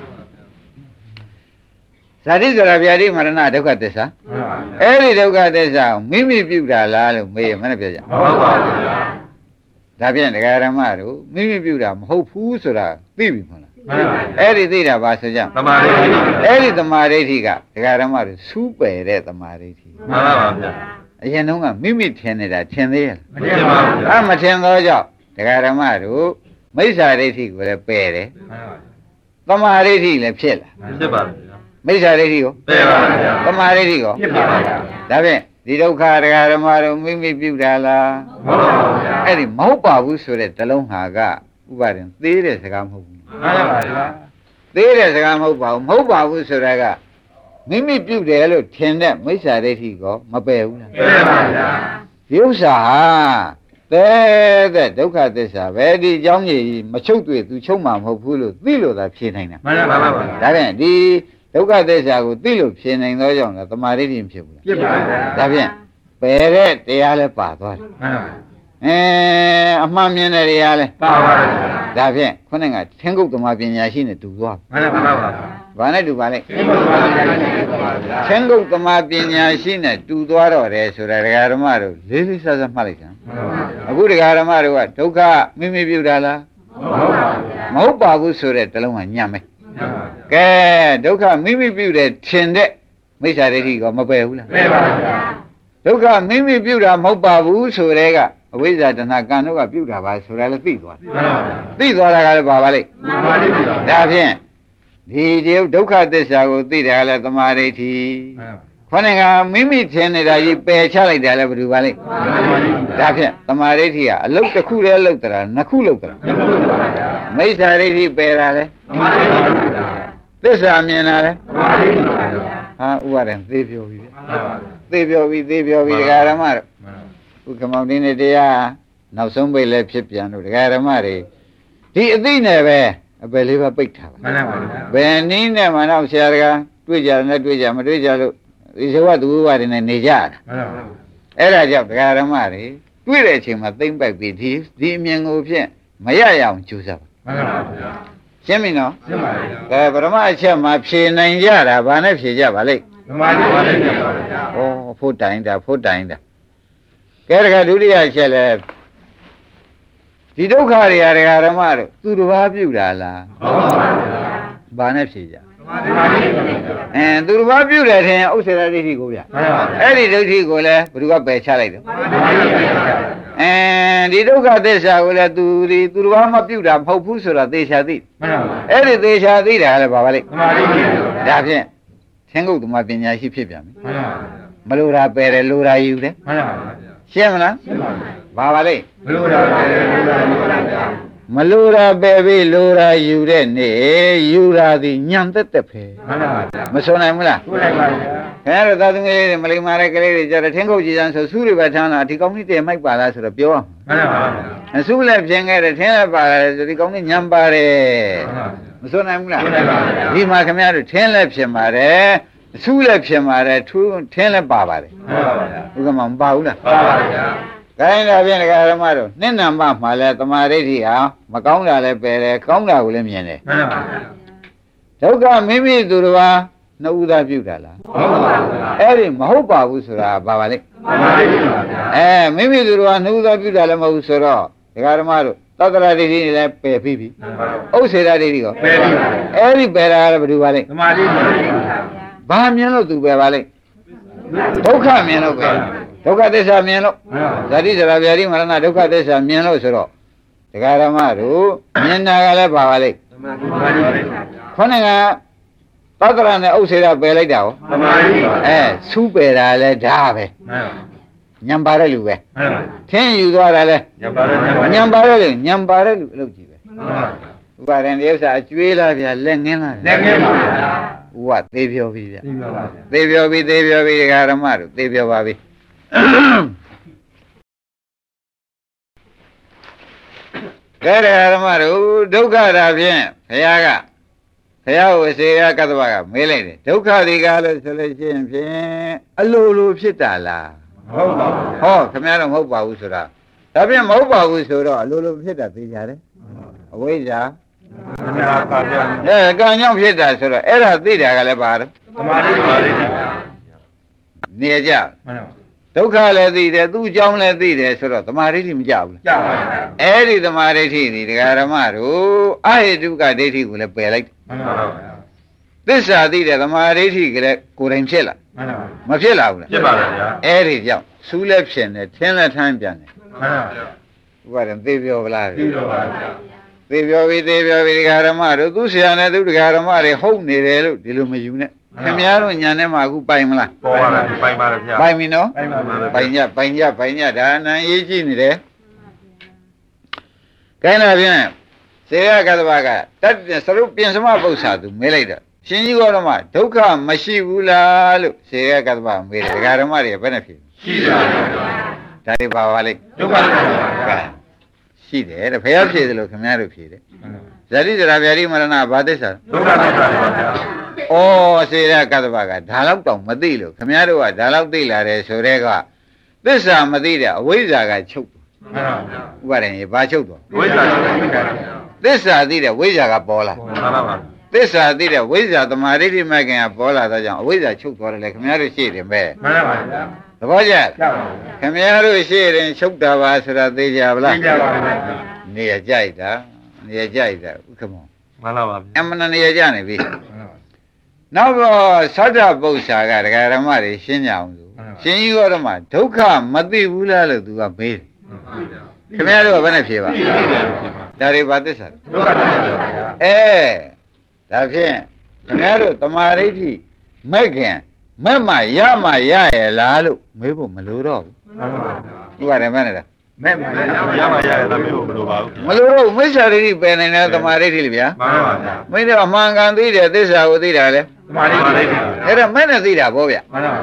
ဇာတိဇရာဗျာတိမရဏဒုက္ခသစ္စာအဲ့ဒီဒုက္ခသစ္စာမိမိပြုတာလားလို့မေးရမနဲ့ပြောကြဟုတ်ပါဘူးဗျာဒါဖြင့်ဒကာရမတို့မိမိပြုတာမဟုတ်ဘူးဆိုတာသိပြီမဟုတ်လားအဲ့ဒီသိတာပါဆိုကြသမာဓိအဲ့ဒီသမာဓိဋ္ဌိကဒကာရမတို့စူးပယ်တဲ့သမာဓိဋ္ဌိမှန်ပါပါဗျာအရင်တုန်းကမိမိထင်နေတာထင်သေးရဲ့မထင်ပါဘူးဗျာမထင်သောကြောင့်ဒကာရမတို့မိစ္ဆာဒိဋ္ဌိကိုလည်းပယ်တယ်ဒသမာဓိဋ္ဌိလည်းဖြစ်လာဖြစ်ပါဗျာမိစ္ဆာဒိဋ္ဌိကိုပဲပါဗျာသမာဓိဋ္ဌိကိုဖြစ်ပါဗျာဒါဖြင့်ဒီဒုက္ခတရားဓမ္မတို့မိမိပြုတာလားဟုတ်ပါဗျာအဲ့ဒီမဟုတ်ပါဘူးဆိုတဲ့တလုံးဟာကဥပါဒင်သေးတဲ့စကားမဟုတ်ဘူးမှန်ပါဗျာသေးတဲ့စကားမဟုတ်ပါဘူးမဟုတ်ပါဘူးဆိုတာကမိမိပြုတယ်လို့ထင်တဲ့မိစ္ဆာဒိဋ္ဌိကိုမပယ်ဘူးလားပဲပါဗျာဒီဥစ္စာဟာတဲ့ဒုက္ခသစ္စာပဲဒီအကြောင်းကြီးမချုပ်တွေ့သူချုပ်မှာမဟုတ်ဘူးလို့သိလို့သာဖြေနိုင်တာမှန်ပါဗျာဒါဖြင့်ဒီဒုက္ခသစ္စာကိုသိလို့ဖြေနိုင်သောကြောင့်လည်းသမာဓိဋ္ဌိမဖြစ်ဘူးလားဖြစ်ပါဗျာဒါဖြင့်ပယ်တဲ့တရားလည်းပါသွားတယ်မှန်ပါအမှန်မြင်တဲ့တရားလည်းပါပါဗျာဒါဖြင့်ခုနကသင်္ကုတ်သမာပညာရှိနဲ့တူသွားမှန်ပါပါဘာနဲ့တူပါလဲဖြစ်ပါဗျာဖြစ်ပါဗျာသင်္ကုတ်သမာပညာရှိနဲ့တူသွားတော့တယ်ဆိုတာဒကာဓမ္မတို့လေးလေးစားစားမှတ်လိုက်စမ်းမှန်ပါဗျာအခုဒကာဓမ္မတို့ကဒုက္ခမိမိပြုတာလားဟုတ်ပါဗျာမဟုတ်ပါဘူးဆိုတဲ့တလုံးကညံ့မယ်မှန်ပါကဲဒုက္ခမိမိပြုတယ်ထင်တဲ့မိစ္ဆာဒိဋ္ဌိကမပယ်ဘူးလားပဲပါဗျာဒုက္ခမိမိပြုတာမဟုတ်ပါဘူးဆိုတဲ့ကအဝိဇ္ဇာတဏှာကံတို့ကပြုတာပါဆိုတာလည်းသိသွားတယ်မှန်ပါဗျာသိသွားတာကလည်းပါပါလိမ့်မှန်ပါဗျာဒါဖြင့်ဒီဒုက္ခသစ္စာကိုသိတာကလည်းသမာဓိဋ္ဌိမှန်ပါခொနကမိမိထင်နေတာကြီးပယ်ချလိုက်တာလည်းဘယ်လိုပါလိမ့်ဒါဖြင့်သမာဓိဋ္ဌိကအလုတ်တစ်ခုတည်းလုတ်တာနှစ်ခုလုတ်တာမိစ္ဆာဒိဋ္ဌိပယ်တာလဲသစ္စာမြင်တာလဲဟာဥပါဒံသေပြောပြီသေပြောပြီသေပြောပြီဒကာဓမ္မတို့ဥက္ကမောင်တင်းနဲ့တရားနောက်ဆုံးပိတ်လည်းဖြစ်ပြန်လို့ဒကာဓမ္မတွေဒီအသိနဲ့ပဲအပယ်လေးပါပိတ်ထားပါမှန်ပါဗျာဘယ်နည်းနဲ့မှတော့ဆရာတကာတွေ့ကြတယ်တွေ့ကြမတွေ့ကြလို့ဒီဇဝတ္တဝါတွေနဲ့နေကြတာမှန်ပါအဲ့ဒါကြောင့်ဒကာဓမ္မတွေတွေ့တဲ့အချိန်မှာသိမ့်ပိုက်ပြီးဒီအမြင်ကိုဖြင့်မရရအောင်ကြိုးစားပါမှန်ပါဗျာရှင်းပြီနော်ရှင်းပါဗျာကဲပထမအချက်မှာဖြေနိုင်ကြတာဘာနဲ့ဖြေကြပါလိမ့်ဓမ္မတိပါလိမ့်မယ်ပါဗျာဩဖို့တိုင်တာဖို့တိုင်တာကဲတခါဒုတိယအချက်လဲဒီဒုက္ခတွေကဒကာဓမ္မတို့သူတစ်ပါးပြုတာလားဟုတ်ပါဗျာဘာနဲ့ဖြေကြဓမ္မတိပါလိမ့်မယ်ဗျာသူတစ်ပါးပြုတယ်ထင်ဥစ္စေရဒိဋ္ဌိကိုဗျမှန်ပါဗျာအဲ့ဒီဒိဋ္ဌိကိုလည်းဘယ်သူကပယ်ချလိုက်တယ်ဓမ္မတိပါလိမ့်မယ်ဗျာဒီဒုက္ခသစ္စာကိုလည်းသူတစ်ပါးမပြုတာမဟုတ်ဘူးဆိုတာသေချာသိမှန်ပါဗျာအဲ့ဒီသေချာသိတာလည်းဘာပါလိမ့်ဓမ္မတိပါလိမ့်မယ်ဗျာဒါဖြင့်သင်္ကုတ်သမာပညာရှိဖြစ်ပြန်ပြီမှန်ပါဗျာမလိုတာပယ်တယ်လိုတာယူတယ်မှန်ပါဗျာရှင်းမလားရှင်းပါဗျာဘာပါလိမ့်ဘလို့တာပဲလို့တာလို့တာဗျာမလိုတာပယ်ပြီးလိုတာယူတဲ့နေ့ယူတာသည်ညံသက်သက်ပဲမှန်ပါဗျာမစွန်နိုင်ဘူးလားတွေ့လိုက်ပါဗျာခင်ဗျားတို့သာသမီးတွေမလိမ္မာတဲ့ကလေးတွေကြတော့ထင်းခုတ်ကြည်စမ်းဆိုစုတွေပဲထမ်းလာဒီကောင်းကြီးတည်းမိုက်ပါလားဆိုတော့ပြောအောင်မှန်ပါဗျာအစုလည်းပြင်ခဲ့တယ်ထင်းလည်းပါလားဆိုဒီကောင်းကြီးညံပါတယ်မှန်ပါဗျာမစွန်နိုင်ဘူးလားစွန့်နိုင်ပါဗျာဒီမှာခင်ဗျားတို့ထင်းလည်းပြင်ပါတယ်အစုလည်းပြင်ပါတယ်ထူးထင်းလည်းပါပါတယ်မှန်ပါဗျာဥက္ကမမပါဘူးလားပါပါဗျာခိုင်းတာဖြင့်ဒကာရမတို့နှစ်နံပါတ်မှာလဲသမာဓိဋ္ဌိဟာမကောင်းတာလည်းပယ်တယ်ကောင်းတာကိုလည်းမြင်တယ်မှန်ပါဗျာဒုက္ခမိမိသူတော်ဟာနှစ်ဦးသားပြုတာလားဟုတ်ပါဗျာအဲ့ဒီမဟုတ်ပါဘူးဆိုတာဘာပါလဲဓမ္မတိပါဗျာမိမိသူတော်ဟာနှစ်ဦးသားပြုတာလည်းမဟုတ်ဘူးဆိုတော့ဒကာရမတို့သတ္တရာဒိဋ္ဌိနဲ့လည်းပယ်ပြီးပြီမှန်ပါဗျာဥစ္စေရာဒိဋ္ဌိကိုပဲပြီပါဗျာအဲ့ဒီပယ်တာလည်းဘယ်သူပါလဲဓမ္မတိပါဗျာဘာမြင်လို့သူပယ်ပါလဲဒုက္ခမြင်လို့ပယ်ဒုက္ခသစ္စာမြင်လို့မှန်ပါဇာတိစရာဗျာတိမရဏဒုက္ခသစ္စာမြင်လို့ဆိုတော့ဒကာရမတို့မြင်တာကလည်းပါပါလိမ့်ဓမ္မတိပါဗျာခေါင်းကသတ္တရနဲ့ဥစ္စေရပယ်လိုက်တာဟောဓမ္မတိပါဗျာစူးပယ်တာလည်းဒါပဲမှန်ပါညံပါတဲ့လူပဲမှန်ပါထင်းယူသွားတာလည်းညပါတော့ညံပါတဲ့လူညံပါတဲ့လူအလုပ်ကြီးပဲမှန်ပါဥပါဒံဒီဥစ္စာအကျွေးလားဗျာလက်ငင်းလားလက်ငယ်ပါဗျာဥပသေးပြောပြီဗျာသိပါပါဗျာသေးပြောပြီသေးပြောပြီဒကာရမတို့သေးပြောပါပြီကဲဒကာရမတို့ဒုက္ခတာဖြင့်ဘုရားကိုစေရကတ္တဝကမေးလိုက်တယ်ဒုက္ခဒီကားလို့ဆိုလို့ရှိရင်ဖြင့်အလိုလိုဖြစ်တာလားဟုတ်ပါဗျာဟောခင်ဗျားတော့မဟုတ်ပါဘူးဆိုတာဒါဖြင့်မဟုတ်ပါဘူးဆိုတော့အလိုလိုဖြစ်တာသိကြတယ်အဝိဇ္ဇာဓမ္မပါဗျာကံကြောင့်ဖြစ်တာဆိုတော့အဲ့ဒါသိတာကလည်းပါတော့ဓမ္မတိပါဗျာနေကြမှန်ပါဒုက္ခလည်းသိတယ်သူ့အကြောင်းလည်းသိတယ်ဆိုတော့သမာဓိဋ္ဌိမကြဘူးလားကြာပါဗျာအဲ့ဒီသမာဓိဋ္ဌိဒီဒကာရမတို့အဟိတုကဒိဋ္ဌိကိုလည်းပယ်လိုက်မှန်ပါဗျာသစ္စာသိတယ်သမာဓိဋ္ဌိကလည်းကိုယ်တိုင်ဖြစ်လာမှန်ပါမဖြစ်လာဘူးလားဖြစ်ပါဗျာအဲ့ဒီကြောင့်စူးလည်းဖြစ်နေထင်းလည်းထမ်းပြန်တယ်မှန်ပါဗျာဥပါဒံသိပြောဗလားပြီးတော့ပါဗျာသိသေပြောပြီးတရားဓမ္မတို့သူဆရာနဲ့သူတရားဓမ္မတွေဟုတ်နေတယ်လို့ဒီလိုမယူနဲ့ခင်ဗျားတို့ညာနဲ့မှအခုပိုင်မလားပေါ်ပါလားပိုင်ပါလားဗျာပိုင်ပြီနော်ပိုင်ညဒါနံရေးကြည့်နေတယ်ခိုင်းတာဖြင့်စေရကတ္တဗကတတ်စရုပ်ပြင်စမပု္ပ္ပာသူမေးလိုက်တော့ရှင်ကြီးကောဓမ္မဒုက္ခမရှိဘူးလားလို့စေရကတ္တဗမေးတယ်တရားဓမ္မတွေဘယ်နဲ့ဖြေရှိပါဘူးဒါတွေပါပါလိမ့်ဒုက္ခရှိတယ်တဲ့ဘုရားဖြေတယ်လို့ခင်ဗျားတို့ဖြေတယ်ဇာတိဇရာဗျာတိမရဏဘာသစ္စာဒုက္ခသစ္စာပါဗျာဩစေရကတ္တဗကဒါလောက်တောင်မသိလို့ခင်ဗျားတို့ကဒါလောက်သိလာတယ်ဆိုတဲ့ကသစ္စာမသိတဲ့အဝိဇ္ဇာကချုပ်မှန်ပါဗျာဥပါဒင်ဘာချုပ်တော့ဝိဇ္ဇာချုပ်ပါသစ္စာသိတဲ့ဝိဇ္ဇာကပေါ်လာမှန်ပါပါသစ္စာသိတဲ့ဝိဇ္ဇာသမာဓိမဂ်ကပေါ်လာတော့ကြောင့်အဝိဇ္ဇာချုပ်သွားတယ်လေခင်ဗျားတို့ရှိတယ်ပဲမှန်ပါဗျာသဘောကျခင်ဗျားတို့ရှိရင်ချုပ်တာပါဆိုတာသိကြပါလားသိကြပါဗျာနေရကြိုက်တာဥက္ကမောမှန်ပါပါအမှန်နေရကြနေပြီနောက်တော့သောတာပု္ပ္ပာကတရားဓမ္မတွေရှင်းကြအောင်ဆိုရှင်ကြီးတော်ဓမ္မဒုက္ခမသိဘူးလားလို့သူကမေးတယ်ခင်ဗျားတို့ကဘယ်နဲ့ဖြေပါဒါတွေဘာသစ္စာဒုက္ခသစ္စာပါဗျာဒါဖြင့်ခင်ဗျားတို့တမာရိဋ္ဌိမဲ့ခင်မဲ့မှရရဲ့လားလို့မေးဖို့မလိုတော့ဘူးမှန်ပါဗျာဥပါဒ်မဲ့နေတာမဲ့မှရမှရတယ်ဒါမျိုးမလိုပါဘူးမလိုတော့မိစ္ဆာဒိဋ္ဌိပယ်နိုင်တယ်တမာရိဋ္ဌိလေဗျာမှန်ပါဗျာမင်းတို့အမှန်ကန်သိတယ်သစ္စာကိုသိတာလေတမာရိဋ္ဌိအဲ့ဒါမဲ့နဲ့သိတာဗောဗျာမှန်ပါဗျာ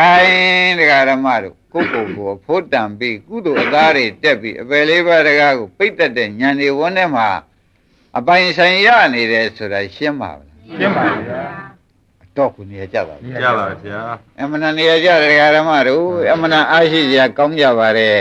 gain တရားဓမ္မတို့ကိုဖိုးတံပြီးကုသိုလ်အသားတွေတက်ပြီးအပယ်လေးပါးတကားကိုပိတ်တတ်တဲ့ဉာဏ်တွေဝန်းထဲမှာအပိုင်ဆိုင်ရနေတယ်ဆိုတာရှင်းပါလားရှင်းပါဗျာတော့ခုနေရကြပါဗျာဗျာအမှန်နေရကြတဲ့တရားဓမ္မတို့အမှန်အားရှိကြကောင်းကြပါတယ်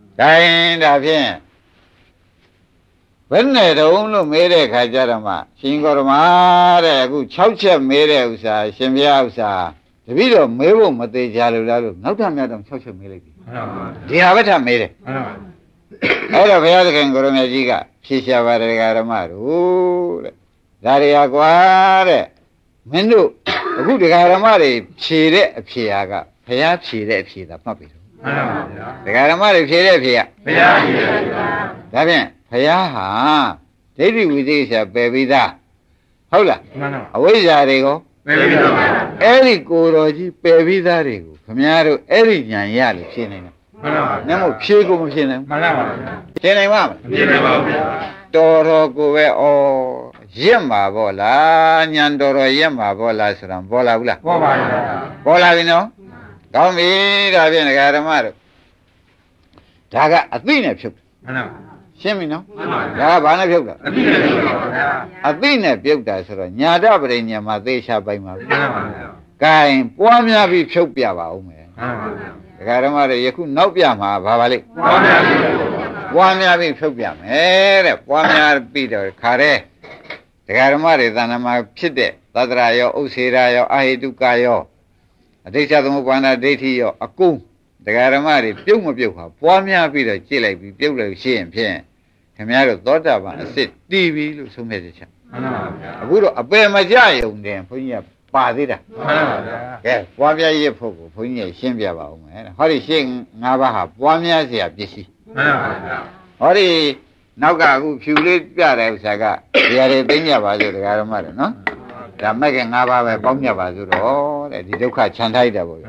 gain ဒါဖြင့်ဘယ်နဲ့တုံးလို့မေးတဲ့ခါကျတော့မှရှင်ကောဓမ္မတဲ့အခု6ချက်မေးတဲ့ဥစ္စာရှင်ဘုရားဥစ္စာတပည့်တော်မေးဖို့မသေးကြလို့လားလို့နောက်ထပ်များတော့6ချက်မေးလိုက်ပြီဒီဟာပဲထမေးတယ်အဲ့တော့ဘုရားသခင်ကိုရမကြီးကဖြေရှာပါတယ်ဓမ္မတို့တဲ့ဒါတွေဟာကွာတဲ့မင်းတို့အခုဓမ္မတွေဖြေတဲ့အဖြေကဘုရားဖြေတဲ့အဖြေသာမှတ်ပြီမှန်ပါဗျာဓမ္မတွေဖြေတဲ့အဖြေကဘုရားဖြေတယ်ဒါဖြင့်ဘုရားဟာဒိဋ္ဌိဝိသေသပယ်ပြီးသားဟုတ်လားမှန်ပါအဝိဇ္ဇာတွေကိုပယ်ပြီးသားအဲ့ဒီကိုယ်တော်ကြီးပယ်ပြီးသားတွေကိုခမည်းတော်အဲ့ဒီဉာဏ်ရလို့ဖြေနိုင်တယ်မှန်ပါနမို့ဖြေကိုမဖြေနိုင်မှန်ပါပါဖြေနိုင်ပါမလားမဖြေနိုင်ပါဘူးဗျာတော်ကိုပဲဩရက်မှာပေါ့လားဉာဏ်တော်ရက်မှာပေါ့လားဆိုတာပေါ်လာဘူးလားပေါ်ပါဗျာပေါ်လာပြီနော်ကောင်းပြီဒါဖြင့်ဓမ္မတို့ဒါကအသိနဲ့ဖြုတ်မှန်ပါရှင်းပြီနော်ဒါကဘာနဲ့ဖြုတ်တာအသိနဲ့ပြုတ်တာဆိုတော့ညာတပရိညာမှာသေချာပိုင်ပါဘူးမှန်ပါဗျာကဲပွားများပြီးဖြုတ်ပြပါဦးမယ်မှန်ပါဗျာဓမ္မတွေယခုနောက်ပြမှာဘာပါလိမ့်ပွားများပြီးဖြုတ်ပြမယ်တဲ့ပွားများပြီးတော့ခါတဲ့ဓမ္မတွေသဏ္ဍာန်မှာဖြစ်တဲ့သတ္တရာရောဥစ္စေရာရောအဟိတုကာရောအဋ္ဌိသမုပ္ပါဒဒိဋ္ဌိရောအကုန်ဓမ္မတွေပြုတ်မပြုတ်ဟာပွားများပြီးတော့ကြည့်လိုက်ပြီးပြုတ်လို့ရှိရင်ဖြင့်ခင်ဗျားတို့သောတာပန်အစစ်တီးပြီလို့ဆုံးဖြတ်ချက်မှန်ပါဗျာအခုတော့အပယ်မကြယုံတယ်ဘုန်းကြီးကပါသေးတာမှန်ပါဗျာကဲပွားများရဖို့ကိုဘုန်းကြီးရှင်းပြပါဦးမယ်ဟောဒီရှင်း၅ပါးဟာပွားများเสียပစ္စည်းမှန်ပါဗျာဟောဒီနောက်ကအခုဖြူလေးပြတဲ့ဥစ္စာကဒီဟာတွေသိညပါဆိုတရားဓမ္မတွေနော်ဒါမဲ့က၅ပါးပဲပေါင်းညပါဆိုတော့တဲ့ဒီဒုက္ခခြံထိုက်တယ်ပေါ့ဗျာ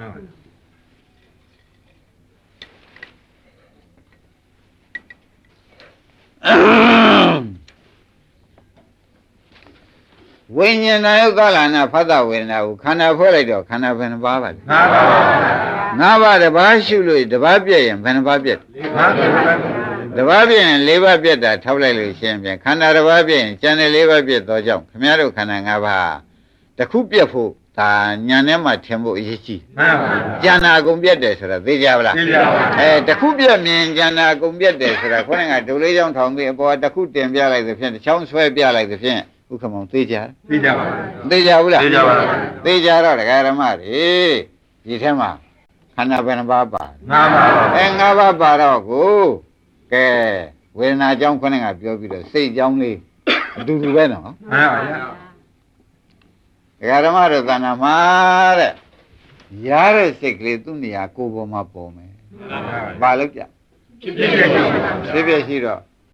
ဝိညာဏယုတ်ကလနာဖတ်တာဝေဒနာကိုခန္ဓာဖွဲ့လိုက်တော့ခန္ဓာဘယ်နှပါးပါလဲ၅ပါးပါ၅ပါးတပါးရှုလို့တပါးပြည့်ရင်ဘယ်နှပါးပြည့်တပါးပြည့်ရင်၄ပါးပြည့်တာထောက်လိုက်လို့ရှင်းပြန်ခန္ဓာတပါးပြည့်ရင်ကျန်တဲ့၄ပါးပြည့်တော့ကြောင့်ခမည်းတော်ခန္ဓာ၅ပါးတခုပြည့်ဖို့ဒါညာနဲ့မှထင်ဖို့အရေးကြီးမှန်ပါကျန်တာအကုန်ပြည့်တယ်ဆိုတာသိကြပါလားသိကြပါတခုပြည့်မြင်ကျန်တာအကုန်ပြည့်တယ်ဆိုတာခေါင်းကဒုလေးချောင်းထောင်ပြီးအပေါ်တခုတင်ပြလိုက်သဖြင့်တစ်ချောင်းဆွဲပြလိုက်သဖြင့်ဥက္ကမောင်သိကြသိကြပါသိကြဘူးလားသိကြပါသိကြတော့ဓမ္မတွေဒီထဲမှာခန္ဓာဘယ်နှပါးပါ၅ပါးပါ၅ပါးပါတော့ကိုကဲဝေဒနာကြောင့်ခေါင်းကပြောပြီးတော့စိတ်ကြောင့်လေးအတူတူပဲနော်မှန်ပါဗျာဓမ္မတို့သဏ္ဍာန်မှာတဲ့ရတဲ့စိတ်ကလေးသူ့နေရာကိုယ်ပေါ်မှာပေါ်မယ်ဘာလို့ကြဖြစ်ဖြစ်ရှိတော့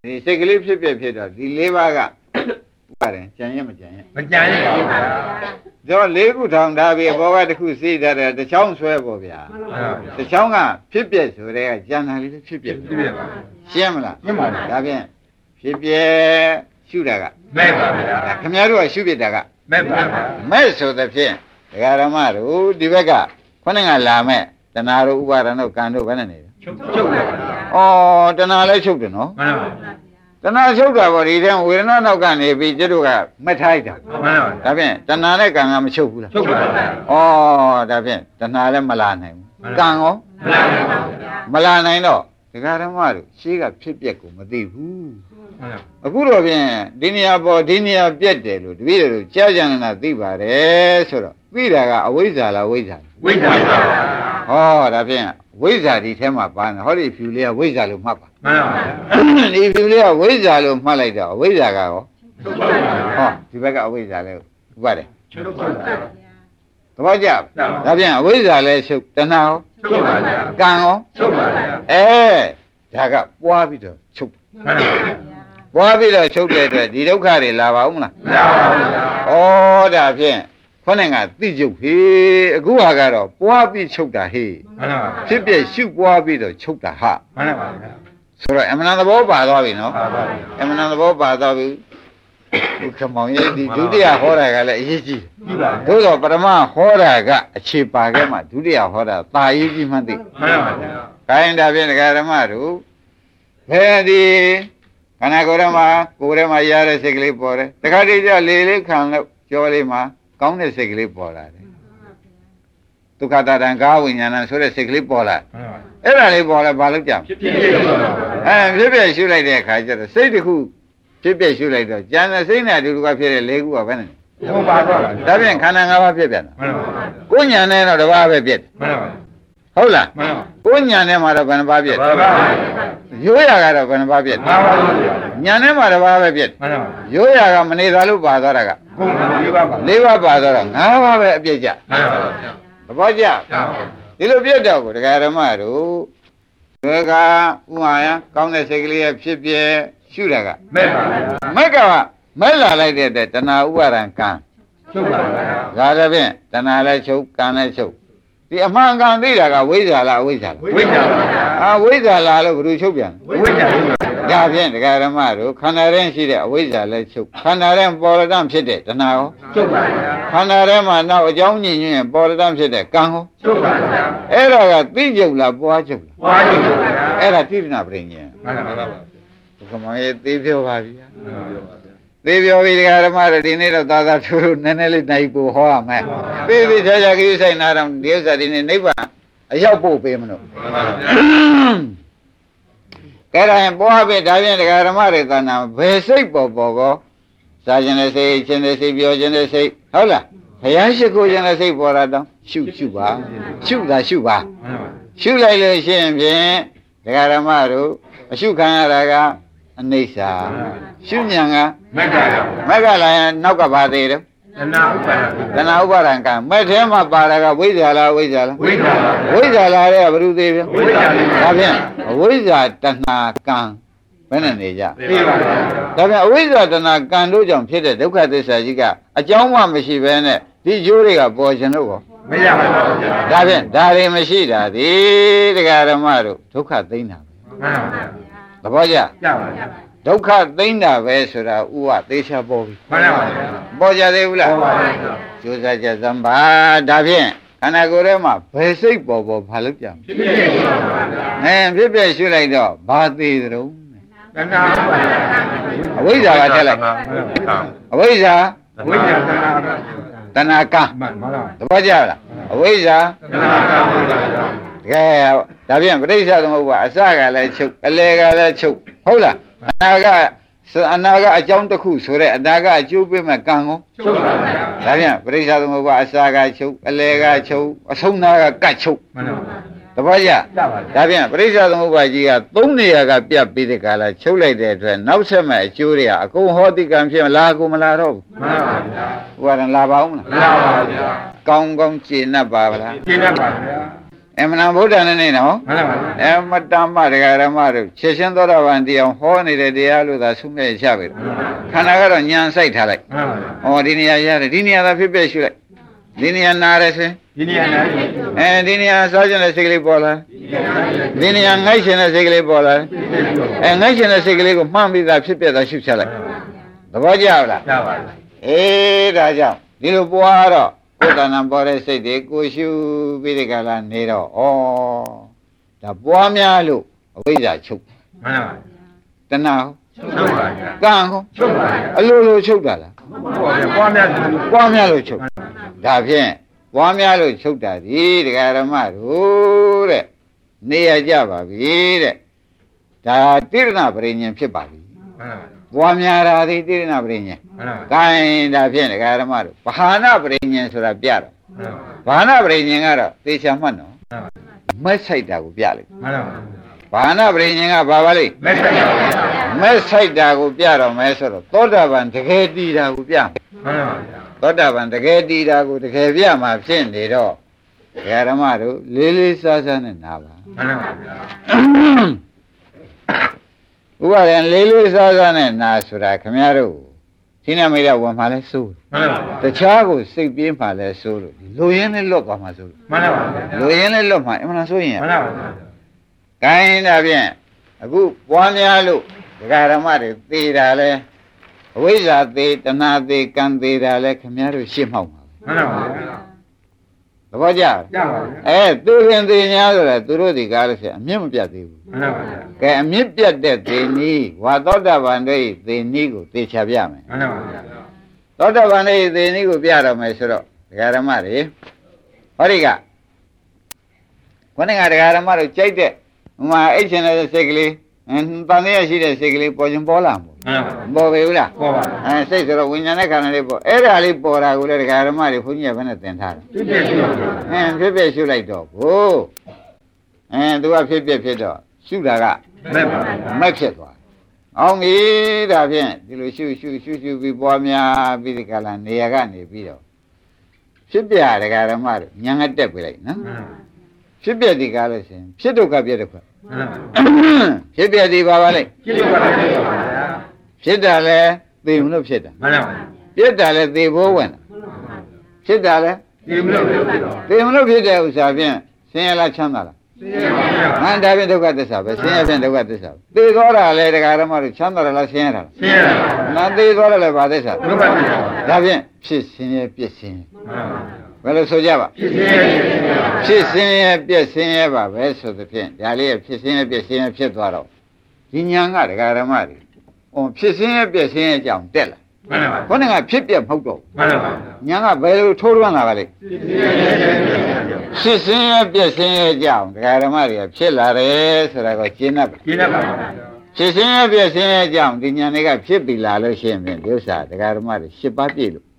ဒီစိတ်ကလေးဖြစ်တော့ဒီ၄ပါးကပါတယ်ကြံရမကြံရမကြံရပါဘူးဗျာတော့၄ခုထောင်ထားပြီးဘောကတစ်ခုစီးထားတယ်တစ်ချောင်းဆွဲပေါ့ဗျာတစ်ချောင်းကဖြစ်ပြဆိုတဲ့ကကြံတာလေးဖြစ်ပြပါရှင်းမလားရှင်းပါပြီဒါဖြင့်ဖြစ်ပြရှုတာကမဲ့ပါဗျာခင်ဗျားတို့ကရှုပြတာကမဲ့ပါဗျာမဲ့ဆိုတဲ့ဖြင့်ဒကာရမတို့ဒီဘက်ကခொနဲ့ကလာမဲ့တဏှာတို့ဥပါဒဏ်တို့ကံတို့ဘယ်နဲ့နေလဲချုပ်ပါဗျာဩတဏှာလည်းချုပ်တယ်နော်မှန်ပါဗျာတဏှာချုပ်တာပေါ့ဒီတဲ့ဝေဒနာနောက်ကနေပြီးကျတို့ကမထိုက်တာမှန်ပါဗျာဒါဖြင့်တဏှာနဲ့ကံကမချုပ်ဘူးလားချုပ်ပါဗျာဩဒါဖြင့်တဏှာလည်းမလာနိုင်ဘူးကံရောမလာနိုင်ပါဘူးဗျာမလာနိုင်တော့ဒကာဓမ္မတို့ရှေးကဖြစ်ပျက်ကိုမသိဘူးအခုတော့ဖြင့်ဒီနေရာပေါ်ဒီနေရာပြက်တယ်လို့တပည့်တို့ကြားကြံနေတာသိပါတယ်ဆိုတော့သိတာကအဝိဇ္ဇာလားဝိဇ္ဇာဝိဇ္ဇာပါဗျာဟောဒါဖြင့်ဝိဇ္ဇာဒီထဲမှာပါနေဟောဒီဖြူလေးကဝိဇ္ဇာလို့မှတ်ပါမှန်ပါဗျာဒီဖြူလေးကဝိဇ္ဇာလို့မှတ်လိုက်တော့အဝိဇ္ဇာကရောချုပ်ပါဗျာဟောဒီဘက်ကအဝိဇ္ဇာလဲဥပါတယ်ချုပ်ပါဗျာသဘောကျဒါဖြင့်အဝိဇ္ဇာလဲချုပ်တဏှာရောချုပ်ပါဗျာကံရောချုပ်ပါဗျာဒါကပွားပြီးတော့ချုပ်မှန်ပါဗျာပွားပြီးတော့ချုပ်တဲ့အတွက်ဒီဒုက္ခတွေလာပါဦးမလားမလာပါဘူးဗျာဩဒါဖြင့်ခေါင်းကသိကျုပ်ဟေးအခုဟာကတော့ပွားပြီးချုပ်တာဟေးမှန်ပါဗျာဖြစ်ပြရှုပွားပြီးတော့ချုပ်တာဟာမှန်ပါဗျာဆိုတော့အမှန်သဘောပါသွားပြီနော်မှန်ပါဗျာအမှန်သဘောပါသွားပြီဘုခမောင်ရဲ့ဒီဒုတိယဟောတာကလည်းအရေးကြီးသို့တော့ပထမဟောတာကအခြေပါခဲ့မှဒုတိယဟောတာသာရေးကြီးမှန်းသိမှန်ပါဗျာခိုင်းတာဖြင့်ဒကာဓမ္မတို့ဘယ်ဒီခန္ဓာကိုယ်ထဲမှာရတဲ့စိတ်ကလေးပေါ်တယ်တခါတည်းကျလေလေးခံလို့ကြောလေးမှာကောင်းတဲ့စိတ်ကလေးပေါ်လာတယ်ဒုက္ခတာတံကာဝိညာဏဆိုတဲ့စိတ်ကလေးပေါ်လာအဲ့ဒါလေးပေါ်လာဘာလို့ကြမဖြစ်ဖြစ်ရှုလိုက်တဲ့အခါကျတော့စိတ်တစ်ခုဖြစ်ပြရှုလိုက်တော့ဉာဏ်နဲ့စိတ်နဲ့အတူတူကဖြစ်တဲ့၄ခုကဘယ်နဲ့ဟုတ်ပါတော့ဒါဖြင့်ခန္ဓာ၅ပါးဖြစ်ပြန်တာမှန်ပါပါကိုဉာဏ်နဲ့တော့တစ်ပါးပဲဖြစ်တယ်မှန်ပါပါဟုတ်လားမှန်ပါကိုဉာဏ်နဲ့မှာတော့ဘယ်နှပါးဖြစ်မှန်ပါပါရိုးရကတော့ဘယ်နှပါးဖြစ်မှန်ပါပါဉာဏ်နဲ့မှာတစ်ပါးပဲဖြစ်မှန်ပါပါရိုးရကမနေသာလို့ပါသွားတာကဟုတ်ပါ၄ပါးပါ၄ပါးပါသွားတော့၅ပါးပဲအပြည့်ကြမှန်ပါပါသဘောကျဒီလိုပြတ်တော့ကိုဒကာဓမ္မတို့ဒီကဥမာယကောင်းတဲ့စိတ်ကလေးရဲ့ဖြစ်ပြရှုတာကမဲ့ပါဗျာမက်ကမဲ့လာလိုက်တဲ့တဏှာဥပါဒံကံချုပ်ပါဗျာဒါကြဖြင့်တဏှာလည်းချုပ်ကံလည်းချုပ်ဒီအမှန်ကန်သိတာကဝိဇ္ဇာလားအဝိဇ္ဇာလားဝိဇ္ဇာပါဗျာဝိဇ္ဇာလားလို့ဘယ်လိုချုပ်ပြန်ဝိဇ္ဇာပါဗျာဒါဖြင့်ဒကာဓမ္မတို့ခန္ဓာထဲရှိတဲ့အဝိဇ္ဇာလည်းချုပ်ခန္ဓာထဲပေါ်ရတံဖြစ်တဲ့တဏှာရောချုပ်ပါဗျာခန္ဓာထဲမှာနောက်အကြောင်းညင်ညင်ပေါ်ရတံဖြစ်တဲ့ကံရောချုပ်ပါဗျာအဲ့ဒါကသိကျုပ်လားပွားကျုပ်လားပွားကျုပ်ပါဗျာအဲ့ဒါတိပ္ပနာပရိညာမှန်ပါပါဘုကမောင်ရဲ့သိပြောပါဗျာသိပြောပြီဒကာဓမ္မတို့ဒီနေ့တော့သာသာသူတို့နည်းနည်းလေးနိုင်ကိုဟောရမယ်သိချာချာကိစ္စနာတော့ဒီဥစ္စာဒီနေ့နိဗ္ဗာန်အရောက်ဖို့ပေးမလို့ကဲဒါရင်ပွားပြီဒါဖြင့်ဒကာဓမ္မတွေသာနာဘယ်စိတ်ပေါ်ကောစားခြင်းနဲ့စိတ်ခြင်းနဲ့စိတ်ပြောခြင်းနဲ့စိတ်ဟုတ်လားဘုရားရှိခိုးခြင်းနဲ့စိတ်ပေါ်တာတော့ရှုပါရှုပါရှုလိုက်လို့ရှိရင်ဖြင့်ဒကာဓမ္မတို့အရှုခံရတာကအနိစ္စရှုဉဏ်ကမက္ကလာရင်နောက်ကပါသေးတယ်တဏှာဥပါဒံကံမဲ့ထဲမှာပါတာကဝိဇ္ဇာလားဝိဇ္ဇာလားဝိဇ္ဇာပါဝိဇ္ဇာလားတဲ့ဘယ်သူသေးပြန်ဝိဇ္ဇာဒါဖြင့်အဝိဇ္ဇာတဏှာကံဘယ်နဲ့နေကြသိပါပါဒါဖြင့်အဝိဇ္ဇာတဏှာကံတို့ကြောင့်ဖြစ်တဲ့ဒုက္ခသစ္စာကြီးကအကြောင်းမှမရှိဘဲနဲ့ဒီကျိုးတွေကပေါ်ခြင်းလို့ကောမရပါဘူးဗျာဒါဖြင့်ဒါတွေမရှိတာဒီတရားဓမ္မတို့ဒုက္ခသိမ့်တာပဲမှန်ပါဗျာသဘောကျကြပါဗျာဒုက္ခသိမ့်တာပဲဆိုတာဥပသေချာပေါ်ပြီမှန်ပါဗျာပေါ်ကြသေးဘူးလားပေါ်ပါဗျာကျိုးစားကြစမ်းပါဒါဖြင့်ခန္ဓာကိုယ်ထဲမှာဘယ်စိတ်ပေါ်ဘာလို့ကြံဖြစ်ဖြစ်ရှုပါဗျာဖြစ်ဖြစ်ရှုလိုက်တော့ဘာသေးသလဲတဏှာပါဗျာအဝိဇ္ဇာကထက်လိုက်အဝိဇ္ဇာတဏှာကံမှန်ပါလားသဘောကျလားအဝိဇ္ဇာတဏှာကံပါဗျာတကယ်ဒါဖြင့်ပဋိစ္စသမုပ္ပါအစကလည်းချုပ်အလယ်ကလည်းချုပ်ဟုတ်လားအနာကအကြောင်းတစ်ခုဆိုတဲ့အနာကအကျိုးပေးမဲ့ကံကိုချုပ်ပါဗျာဒါဖြင့်ပဋိစ္စသမုပ္ပါအစကချုပ်အလယ်ကချုပ်အဆုံးနာကကတ်ချုပ်မှန်ပါဗျာသဘောကျဒါဖြင့်ပဋိစ္စသမုပ္ပါကြီးက၃နေရာကပြတ်ပြီးတဲ့ကာလချုပ်လိုက်တဲ့အတွက်နောက်ဆက်မဲ့အကျိုးတွေကအကုန်ဟောတိကံဖြစ်လာကိုမလာတော့ဘူးမှန်ပါဗျာဟိုကလာပါဦးမလားလာပါဗျာကောင်းကောင်းကျေနပ်ပါဗလားကျေနပ်ပါဗျာမနာဗုဒ္ဓနဲ့နေနော်မှန်ပါဗျာမတမတရားဓမ္မတို့ချက်ချင်းသောတာပန်တရားဟောနေတဲ့တရားလို့သာဆုံးဖြတ်ချပြီခန္ဓာကတော့ညံစိုက်ထားလိုက်မှန်ပါဗျာဩဒီနေရာရတယ်ဒီနေရာသာဖြစ်ဖြစ်ရှုလိုက်ဒီနေရာနားရဲဆိုရင်ဒီနေရာနားဒီနေရာစားခြင်းတဲ့စိတ်ကလေးပေါ်လာဒီနေရာငိုက်ခြင်းတဲ့စိတ်ကလေးပေါ်လာငိုက်ခြင်းတဲ့စိတ်ကလေးကိုမှန်းပြီးသားဖြစ်ပြတာရှုချက်လိုက်သဘောကျလားကျပါပြီဒါကြောင့်ဒီလိုပွားတော့ကိုယ်တဏ္ဍပေါ်တဲ့စိတ်တွေကိုရှုပြီးဒီကလာနေတော့ဒါပွားများလို့အဝိဇ္ဇာချုပ်မှန်ပါတဏှာချုပ်ပါဗျာကံဟောချုပ်ပါဗျာအလိုလိုချုပ်တာလားပွားများလို့ချုပ်ဒါဖြင့်ပွားများလို့ချုပ်တာဒီဒကာရမတို့တဲ့နေရကြပါပြီတဲ့ဒါတိရဏပရိညာဖြစ်ပါပြီမှန်ပါပွားများတာဒီတိရဏပရိညာဂိုင်းဒါဖြင့်ဒကာရမတို့ဘာဟာနာပရိညာဆိုတာပြတော့ဘာဟာနာပရိညာကတော့သေချာမှတ်နော်မက်ဆိုင်တာကိုပြလိုက်မှန်ပါဘာဟာနာပရိညာကဘာပါလိမ့်မက်ဆိုင်တာကိုပြတော့မဲဆိုတော့သောတာပန်တကယ်တည်တာကိုပြမှန်ပါသောတာပန်တကယ်တည်တာကိုတကယ်ပြမှာဖြစ်နေတော့ဒကာရမတို့လေးလေးစားစားနဲ့နာပါမှန်ပါဗျာဥပါရင်လေးလေးစားစားနဲ့နာဆိုတာခမရတို့ဒီနမိတ်ဝင်မှလဲစိုးမှန်ပါတခြားကိုစိတ်ပြင်းမှလဲစိုးလို့လူရင်းနဲ့လွတ်သွားမှစိုးလို့မှန်ပါလူရင်းနဲ့လွတ်မှအမှန်ဆိုရင်မှန်ပါဂိုင်းဒါဖြင့်အခုပွားများလို့ဒကာရမတွေသေတာလဲအဝိဇ္ဇာသေတဏှာသေကံသေတာလဲခမရတို့ရှင်းမှောက်ပါမှန်ပါသဘောကျပါသူရင်သေညာဆိုတာသူတို့ဒီကားလို့ဆိုအမြင့်မပြတ်သေးဘူးမှန်ပါကဲအမြင့်ပြတ်တဲ့သေနည်းဝါသောတာပန်တို့သေနည်းကိုသေချာပြမယ်မှန်ပါသောတာပန်တို့သေနည်းကိုပြတော့မယ်ဆိုတော့ဒကာရမတွေဟောဒီကခေါင်းကဒကာရမတို့ကြိုက်တဲ့ဟိုမှာအိတ်ချင်တဲ့စိတ်ကလေးတန်ရရှိတဲ့စိတ်ကလေးပေါ်ခြင်းပေါ်လာမှာပေါ်ပြီလားပေါ်ပါစိတ်ဆိုတော့ဝိညာဉ်နဲ့ခန္ဓာလေးပေါ်အဲ့ဒါလေးပေါ်တာကိုလည်းဒကာရမတွေခွန်ကြီးကဘယ်နဲ့သင်ထားလဲဖြစ်ဖြစ်ရှုလိုက်တော့ကိုသူကဖြစ်တော့ရှုတာကမက်ဖြစ်သွားအောင်ပြီဒါဖြင့်ဒီလိုရှုပြီးပွားများပြီးဒီကလာနေရာကနေပြီးတော့ဖြစ်ပြဒကာရမတွေညာငတ်တက်ပြလိုက်နော်ဖြစ်ပြဒီကားလို့ရှင်ဖြစ်ဒုက္ခပြတဲ့ခွက်ဖြစ်ပြဒီပါပါလိမ့်ဖြစ်ဒုက္ခပြတဲ့ပါဗျာဖြစ်တာလဲသိမလို့ဖြစ်တာမှန်ပါပြစ်တာလဲသိဖို့ဝင်တာဖြစ်တာလဲသိမလို့ဖြစ်တဲ့ဥစ္စာဖြင့်ဆင်းရဲလားချမ်းသာလားဆင်းရဲပါဗျာဒါဖြင့်ဒုက္ခသစ္စာပဲဆင်းရဲဖြင့်ဒုက္ခသစ္စာသိသောတာလဲတရားဓမ္မတို့ချမ်းသာလားဆင်းရဲတာလားဆင်းရဲပါနာသိသောတာလဲဘာသစ္စာဒုက္ခသစ္စာဒါဖြင့်ဖြစ်ဆင်းရဲပြစ်ဆင်းရဲဘယ်လိုဆိုကြပါဖြစ်ဆင်းရဲပြစ်ဆင်းရဲပါပဲဆိုသဖြင့်ဒါလေးဖြစ်ဆင်းရဲပြစ်ဆင်းရဲဖြစ်သွားတော့ဒီညာကတရားဓမ္မတွေဖြစ်ဆင်းရဲပြစ်ဆင်းရဲကြောင့်တက်လာမှန်ပါခေါင်းကဖြစ်ပြမဟုတ်တော့မှန်ပါညာကဘယ်လိုထိုးထွန်းလာပါလဲဖြစ်ဆင်းရဲပြစ်ဆင်းရဲကြောင့်တရားဓမ္မတွေကဖြစ်လာတယ်ဆိုတာကိုရှင်းတတ်ပါဖြစ်ဆင်းရဲပြစ်ဆင်းရဲကြောင့်ဒီညာတွေကဖြစ်ပြီလာလို့ရှိရင်ဒီဥစ္စာတရားဓမ္မတွေ10ပါးပြည့်လို့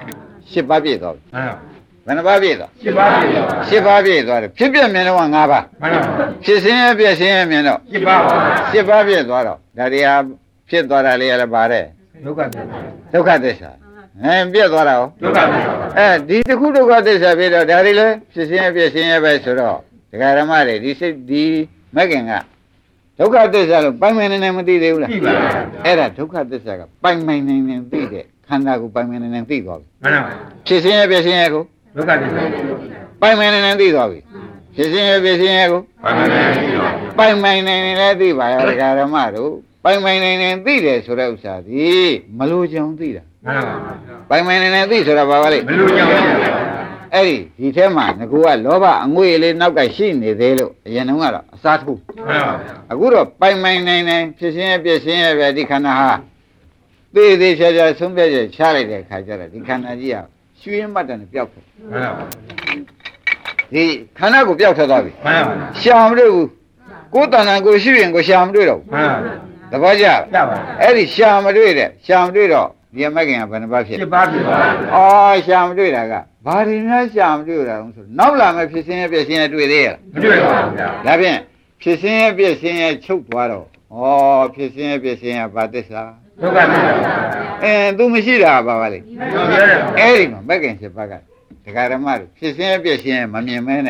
10ပါးပြည့်သွားပြီဘယ်နှပါးပြည့်သွား 10ပါးပြည့်သွား 10ပါးပြည့်သွားတယ်ဖြစ်ပြမြင်တော့5ပါးမှန်ပါဖြစ်ဆင်းရဲပြည့်ဆင်းရဲမြင်တော့ 10ပါးပါ 10ပါးပြည့်သွားတော့ဒါတရားဖြစ်သွားတာလေးရလည်းပါတယ်ဒုက္ခသစ္စာပြည့်သွားတာဟောဒုက္ခသစ္စာဒီတစ်ခုဒုက္ခသစ္စာပြည့်တော့ဒါတွေလည်းဖြစ်ဆင်းရဲပြည့်ဆင်းရဲပဲဆိုတော့ဒကာရမတွေဒီစိတ်ဒီမက္ကင်ကဒုက္ခသစ္စာလို့ပိုင်ပိုင်နေမသိသေးဘူးလားသိပါပါအဲ့ဒါဒုက္ခသစ္စာကပိုင်ပိုင်နေသိတဲ့ခန္ဓာကိုပိုင်ပိုင်နေသိသွားပြီမှန်ပါဖြစ်ဆင်းရဲပြည့်ဆင်းရဲကိုဒုက္ခသစ္စာပိုင်ပိုင်နေသိသွားပြီဖြစ်ဆင်းရဲပြည့်ဆင်းရဲကိုပိုင်ပိုင်နေလည်းသိပါရဲ့ဒကာရမတို့ပိုင်ပိုင်နေသိတယ်ဆိုတဲ့ဥစ္စာဒီမလိုချင်သိတာမှန်ပါပိုင်ပိုင်နေသိဆိုတာဘာပါလဲမလိုချင်ပါဘူးအဲ့ဒီထဲမှာငကူကလောဘအငွေ့လေးနောက်ကရှိနေသေးလို့အရင်တုန်းကတော့အစားထိုးမှန်ပါအခုတော့ပိုင်ပိုင်နေဖြစ်ရှင်းပြရှင်းရပဲဒီခန္ဓာဟာသေးသေးချာချာဆုံးဖြတ်ချက်ချလိုက်တဲ့ခါကျတော့ဒီခန္ဓာကြီးကရွှေမှတ်တယ်ပျောက်တယ်မှန်ပါဒီခန္ဓာကိုပျောက်ထွက်သွားပြီမှန်ပါရှာမတွေ့ဘူးကိုယ်တဏ္ဍာကိုရှိရင်ကိုရှာမတွေ့တော့ဘူးမှန်ပါသဘောကျပါအဲ့ဒီရှာမတွေ့တော့ဒီမက္ကင်ကဘယ်နှပါဖြစ် 7ပါးဖြစ်ပါရှာမတွေ့တာကဘာတွေများရှာမတွေ့တာဆိုနောက်လာမဲ့ဖြစ်စင်းရဲ့ပြည့်စင်းရဲ့တွေ့သေးရဲ့မတွေ့ပါဘူးဗျာဒါဖြင့်ဖြစ်စင်းရဲ့ပြည့်စင်းရဲ့ချုပ်သွားတော့ဖြစ်စင်းရဲ့ပြည့်စင်းရဲ့ဘာသစ္စာဒုက္ခသစ္စာသူမရှိတာဘာပါလဲအဲ့ဒီမှာမက္ကင်7ပါးကဒကာဓမ္မတွေဖြစ်စင်းရဲ့ပြည့်စင်းရဲ့မမြင်မဲနဲ့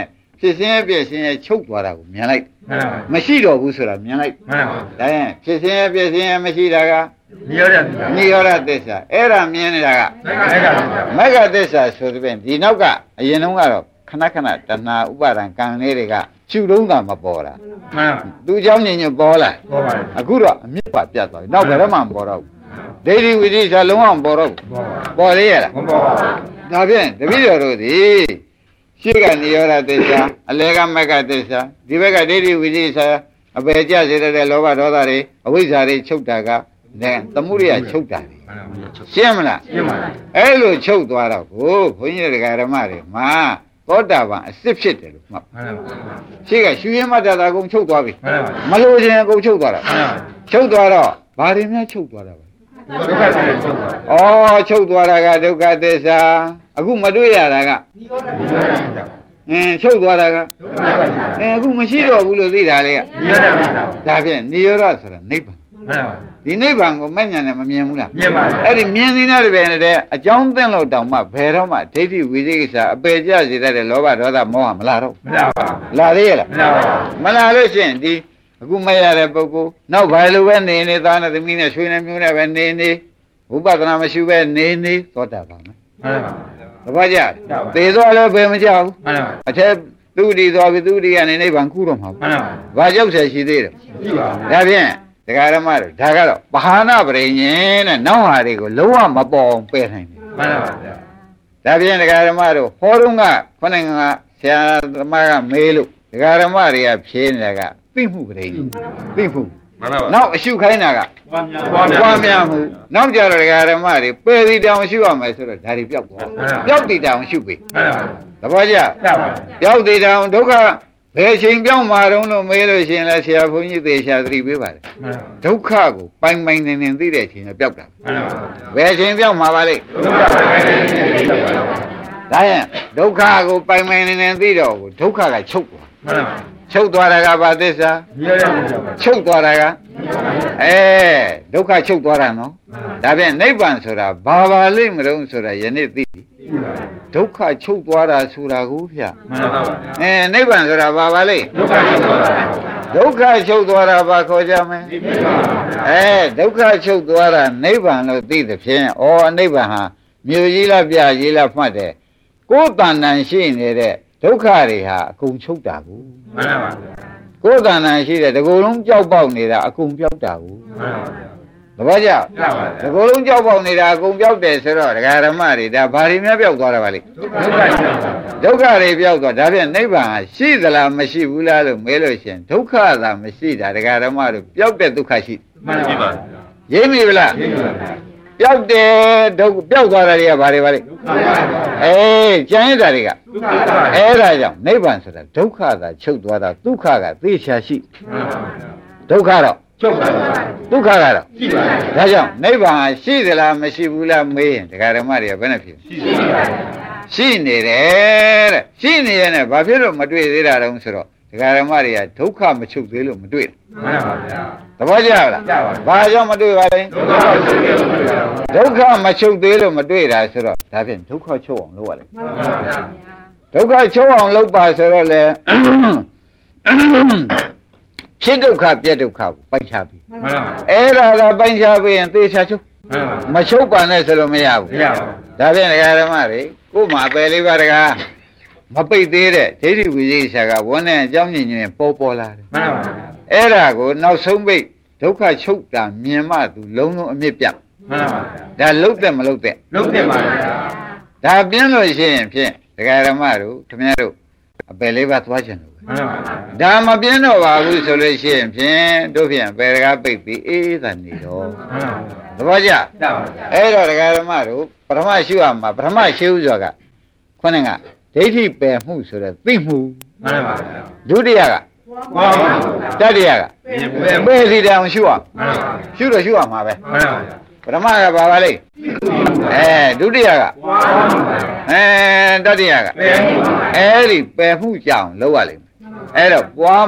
ဖြစ်စဉ်ရဲ့ပြည့်စင်ရဲ့ချုပ်သွားတာကိုမြင်လိုက်မှန်ပါမရှိတော့ဘူးဆိုတာမြင်လိုက်မှန်ပါဒါရင်ဖြစ်စဉ်ရဲ့ပြည့်စင်ရဲ့မရှိတာကနိရောဓသစ္စာနိရောဓသစ္စာအဲ့ဒါမြင်နေတာကမက္ခသစ္စာမဂ္ဂသစ္စာဆိုတဲ့ဒီနောက်ကအရင်တုန်းကတော့ခဏခဏတဏှာဥပါဒံကံလေးတွေကကျူတုံးတာမပေါ်တာမှန်ပါသူเจ้าညင်ညပေါ်လာပေါ်ပါတယ်အခုတော့အမြင့်ပါပြတ်သွားပြီနောက်ဘယ်တော့မှမပေါ်တော့ဘူးဒိဋ္ဌိဝိသိစာလုံးဝမပေါ်တော့ဘူးပေါ်ပါပေါ်သေးရလားမပေါ်ပါဒါဖြင့်တပည့်တော်တို့သည်ရှေ့ကနိရောဓသစ္စာအလဲကမဂ္ဂသစ္စာဒီဘက်ကဒိဋ္ဌိဝိသိစာအပေကျစေတဲ့လောဘဒေါသတွေအဝိဇ္ဇာတွေချုပ်တာကနဲ့သမုဒိယချုပ်တာတွေမှန်ပါရှင်းမလားရှင်းပါလားအဲ့လိုချုပ်သွားတော့ကိုဘုန်းကြီးတွေကဓမ္မတွေမှာသောတာပန်အစ်စ်ဖြစ်တယ်လို့မှတ်မှန်ပါရှေ့ကရှူရင်မတ္တတာကုန်ချုပ်သွားပြီမှန်ပါမလို့ခြင်းအကုန်ချုပ်သွားတာမှန်ပါချုပ်သွားတော့ဘာတွေများချုပ်သွားတာပါဒုက္ခသစ္စာချုပ်ပါဩချုပ်သွားတာကဒုက္ခသစ္စာအခုမတွေ့ရတာကနိရောဓသစ္စာချုပ်သွားတာကဒုက္ခသစ္စာအခုမရှိတော့ဘူးလို့သိတာလေကနိရောဓသစ္စာဒါဖြင့်နိရောဓဆိုတာနိဗ္ဗာန်မှန်ပါဒီနိဗ္ဗာန်ကိုမဲ့ညာနဲ့မမြင်ဘူးလားမြင်ပါဗျာအဲ့ဒီမြင်နေတဲ့တပည့်နဲ့တဲ့အကြောင်းသိလို့တောင်မှဘယ်တော့မှဒိဋ္ဌိဝိသိကိစ္စအပေကျစေတတ်တဲ့လောဘဒေါသမောဟမလာတော့မလာပါလာသေးရဲ့လားမလာပါမလာလို့ရှိရင်ဒီအခုမရတဲ့ပုဂ္ဂိုလ်နောက်ဘာလို့ပဲနေနေသားနဲ့သမီးနဲ့ဆွေးနေမျိုးနဲ့ပဲနေနေဝိပဿနာမရှိပဲနေနေသောတာပန်မယ်မှန်ပါတပည့်ကြပါသေသွားလည်းဘယ်မကြောက်ဘူးမှန်ပါအထက်သူတိသွားပြီသူတိကနေနိဗ္ဗာန်ကူတော့မှာမှန်ပါဘာကြောက်ဆက်ရှိသေးတယ်ကြည့်ပါဒါဖြင့်ဒကာရမတို့ဒါကတော့ဘာဟာနာပရိညင်တဲ့နောက်ဟာတွေကိုလုံးဝမပေါ်အောင်ပယ်နိုင်တယ်မှန်ပါဗျာဒါဖြင့်ဒကာရမတို့ဟောတော့ကခொနဲ့ကဆရာသမားကမေးလို့ဒကာရမတွေကဖြေနေတာကသိမှုပရိညင်သိမှုမှန်ပါနောက်အရှုခိုင်းတာကပွားများပွားများမှုနောက်ကြတော့ဒကာရမတွေပယ်စီတောင်ရှုရမယ်ဆိုတော့ဒါတွေပျောက်သွားပျောက်တည်တောင်ရှုပြီမှန်ပါသဘောကျရပါပျောက်တည်တောင်ဒုက္ခဘယ်ချိန်ပြောင်းမှာတော့လို့မေးလို့ရှိရင်လည်းဆရာဘုန်းကြီးသေချာသတိပေးပါတယ်မှန်ပါဒုက္ခကိုပိုင်ပိုင်နေနေသိတဲ့အချိန်ကပျောက်တာမှန်ပါဘယ်ချိန်ပြောင်းမှာပါလိမ့်ဒုက္ခပဲဖြစ်ပါဒါရင်ဒုက္ခကိုပိုင်ပိုင်နေနေသိတော့ကိုဒုက္ခကချုပ်သွားမှန်ပါချုပ်သွားတာကဘာသစ္စာနိရောဓသစ္စာပါချုပ်သွားတာကဒုက္ခချုပ်သွားတာနော်ဒါဖြင့်နိဗ္ဗာန်ဆိုတာဘာပါလိမ့်မလို့ဆိုတာယနေ့သိပြီဒုက္ခချုပ်သွားတာဆိုတာကိုဗျမှန်ပါနိဗ္ဗာန်ဆိုတာဘာပါလိမ့်ဒုက္ခချုပ်သွားတာဒုက္ခချုပ်သွားတာဘာခေါ်ကြမလဲဒုက္ခချုပ်သွားတာနိဗ္ဗာန်လို့သိသဖြင့်နိဗ္ဗာန်ဟာမြို့ကြီးလားပြကြီးလားမှတ်တယ်ကိုယ်တဏ္ဍန်ရှိနေတဲ့ဒုက္ခတွေဟာအကုန်ချုပ်တာကိုမှန်ပါကိုယ်တဏ္ဍန်ရှိတဲ့ဒီကုလုံးကြောက်ပေါက်နေတာအကုန်ပြောက်တာကိုမှန်ပါသဘောကျရပါဒီကုလုံးကြောက်ပေါက်နေတာအကုန်ပြောက်တယ်ဆိုတော့ဒကာဓမ္မတွေဒါဘာတွေများပြောက်သွားတာပါလိမ့်ဒုက္ခချုပ်သွားဒုက္ခတွေပြောက်သွားဒါဖြင့်နိဗ္ဗာန်ဟာရှိသလားမရှိဘူးလားလို့မဲလို့ရှိရင်ဒုက္ခသာမရှိတာဒကာဓမ္မတို့ပြောက်တဲ့ဒုက္ခရှိမှန်ပါရိပ်မိဗလားပျောက်တယ်ဒုက္ခပျောက်သွားတာတွေကဘာတွေပါလဲကျန်ရတာတွေကအဲ့ဒါကြောင့်နိဗ္ဗာန်ဆိုတာဒုက္ခသာချုပ်သွားတာဒုက္ခကသိချာရှိဒုက္ခတော့ချုပ်ပါဒုက္ခကတော့ရှိပါဒါကြောင့်နိဗ္ဗာန်ဟာရှိသလားမရှိဘူးလားမေးရင်ဒကာဓမ္မတွေကဘယ်နဲ့ဖြစ်ရှိပါရှိနေတယ်တဲ့ရှိနေရတဲ့ဘာဖြစ်လို့မတွေ့သေးတာတုံးဆိုတော့ဒကာဓမ္မတွေကဒုက္ခမချုပ်သေးလို့မတွေ့မှန်ပါဗျာသဘောကျလားကျပါဘာကြောင့်မတွေ့ပါလဲဒုက္ခချုပ်သေးလို့မရဘူးဒုက္ခမချုပ်သေးလို့မတွေ့တာဆိုတော့ဒါဖြင့်ဒုက္ခချုပ်အောင်လုပ်ရလိမ့်မှန်ပါဗျာဒုက္ခချုပ်အောင်လုပ်ပါဆိုတော့လေဖြစ်ဒုက္ခပြက်ဒုက္ခကိုပိုက်ချပြီမှန်ပါအဲ့ဒါကပိုက်ချပြီးရင်သေချာချုပ်မှန်ပါမချုပ်ပါနဲ့ဆိုလို့မရဘူးမရပါဒါဖြင့်ဒကာဓမ္မတွေကိုယ်မှာပယ်လေးပါဒကာမပိတ်သေးတဲ့ဒိဋ္ဌိဝိသေသကဝန်းနဲ့အကြောင်းညင်ညင်ပေါ်လာတယ်မှန်ပါအဲ့ဒါကိုနောက်ဆုံးပိတ်ဒုက္ခချုပ်တာမြင်မှသူလုံးလုံးအမြင့်ပြတ်မှန်ပါဒါလုတ်တဲ့မလုတ်တဲ့လုံးတယ်ပါဗျာဒါပြင်းလို့ရှိရင်ဖြင့်ဒကာဓမ္မတို့ခင်ဗျားတို့အပယ်လေးပါသွားခြင်းလို့မှန်ပါဒါမပြင်းတော့ပါဘူးဆိုလို့ရှိရင်ဖြင့်တို့ဖြင့်ပယ်ဒကာပိတ်ပြီးအေးသာနေတော့မှန်ပါသဘောကျကျပါဗျာအဲ့တော့ဒကာဓမ္မတို့ပထမရှိရမှာပထမရှိဥစွာကခေါင်းကဒိဋ္ဌိပယ်မှုဆိုတဲ့သိမှုမှန်ပါဒုတိယကဝါပါတတိယကဘယ်ပယ်စီတောင်ရှုအောင်မှန်ပါရှုတော့ရှုရမှာပဲမှန်ပါပထမကဘာပါလိမ့်ဒုတိယကဝါပါတတိယကဘယ်အဲ့ဒီပယ်မှုကြောင့်လောက်ရလိမ့်မယ်အဲ့တော့ပွားမှု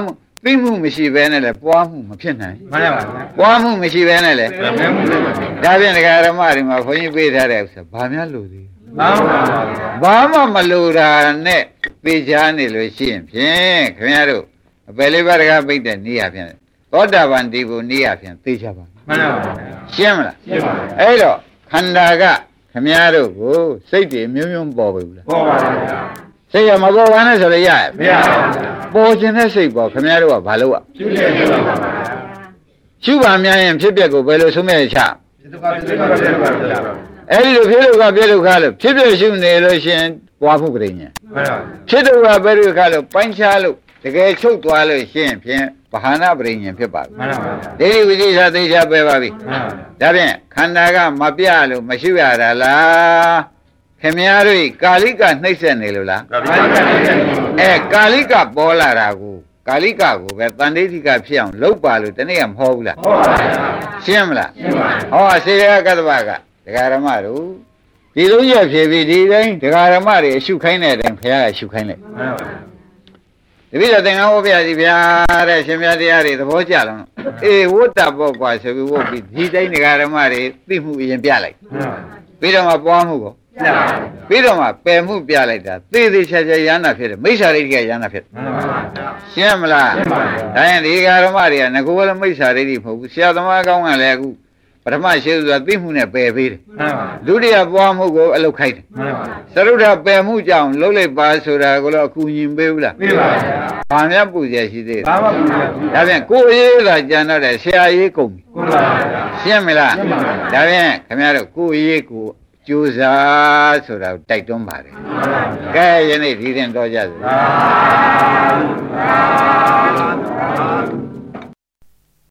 သိမှုမရှိဘဲနဲ့လည်းပွားမှုမဖြစ်နိုင်မှန်ပါဗျာပွားမှုမရှိဘဲနဲ့လည်းမှန်ပါဗျာဒါဖြင့်ဒကာဓမ္မတွေမှာခွန်ကြီးပေးထားတဲ့ဥစ္စာဘာများလို့သေးမှန်ပါဗျာဘာမှမလိုတာနဲ့သိချာနေလို့ရှိရင်ဖြင့်ခင်ဗျားတို့အပယ်လေးပါးတကားပိတ်တဲ့နေရဖြင့်သောတာပန်ဒီကိုနေရဖြင့်သိချပါမှန်ပါဗျာရှင်းမလားရှင်းပါဗျာအဲ့တော့ခန္ဓာကခင်ဗျားတို့ကိုစိတ်တွေမျိုးမျိုးပေါ်ပြီလားပေါ်ပါဗျာစိတ်ရမပေါ်ပါနဲ့ဆိုရရရဲ့မရပါဘူးဗျာပေါ်ခြင်းတဲ့စိတ်ပေါ်ခင်ဗျားတို့ကဘာလို့อ่ะပြုတယ်ပြုပါပါဗျာရှုပါများရင်ဖြစ်ပျက်ကိုဘယ်လိုဆုံးမဲ့ချဒီတော့ပြပါဗျာအဲ့ဒီလိုဖြစ်လို့ကပြည့်လို့ခါလို့ဖြစ်ပျက်ရှုနေလို့ရှင်ပွားမှုပရိညာမှန်ပါဖြစ်တော့ကပြည့်လို့ခါလို့ပိုင်းခြားလို့တကယ်ချုပ်သွားလို့ရှင်ဖြင့်ဗဟာနာပရိညာဖြစ်ပါပြီမှန်ပါဗျာဒိဋ္ဌိဝိသိသာသိချပဲပါပြီမှန်ပါဒါဖြင့်ခန္ဓာကမပြလို့မရှိရတာလားခင်ဗျားတို့ကာလိကနှိမ့်ဆက်နေလို့လားဗျာကာလိကကာလိကပေါ်လာတာကိုကာလိကကိုပဲတန်ဋိဋ္ဌိကဖြစ်အောင်လုပ်ပါလို့တနေ့ကမဟုတ်ဘူးလားဟုတ်ပါဗျာရှင်းမလားရှင်းပါဟောဆေရကတ္တဗကဒကာရမတို့ဒီလုံးရဖြေပြီးဒီတိုင်းဒကာရမတွေအရှုခိုင်းတဲ့အတိုင်းဘုရားကရှုခိုင်းလိုက်မှန်ပါတပည့်တော်သင်္ကန်းဝတ်ပြစီဗျာတဲ့ရှင်မြတ်တရားတွေသဘောကျလုံးအေးဝတ်တာပေါ့ကွာဆိုပြီးဝတ်ပြီးဒီတိုင်းဒကာရမတွေသိမှုအရင်ပြလိုက်မှန်ပါပြီးတော့မှပွားမှုကိုပြပါပြီးတော့မှပယ်မှုပြလိုက်တာသေသေးချာချာရဟနာဖြစ်တယ်မိစ္ဆာဒိဋ္ဌိကရဟနာဖြစ်တယ်မှန်ပါဗျာရှင်းမလားရှင်းပါဗျာဒါရင်ဒီဃာရမတွေကငကိုယ်လည်းမိစ္ဆာဒိဋ္ဌိမဟုတ်ဘူးဆရာသမားကောင်းကလည်းအခုပထမရှိဆိုတာသိမှုနဲ့ပယ်ပေးတယ်မှန်ပါဒုတိယပွားမှုကိုအလုတ်ခိုက်တယ်မှန်ပါသရုဒ္ဓပယ်မှုကြောင့်လှုပ်လိုက်ပါဆိုတာကိုတော့အကူညီပေးဘူးလားပြပါဗျာဘာများပူဇော်ရှိသေးဘာလဲမှမဖြစ်ဘူးဒါဖြင့်ကိုယ်ရေးသာကြံတော့တယ်ဆရာရေးကုန်ပြီကိုပါဗျာရှင်းမလားရှင်းပါပြီဒါဖြင့်ခင်ဗျားတို့ကိုယ်ရေးကိုကြိုးစားဆိုတာကိုတိုက်တွန်းပါတယ်မှန်ပါဗျာကဲယနေ့ဒီရင်တော့ကြစို့သာ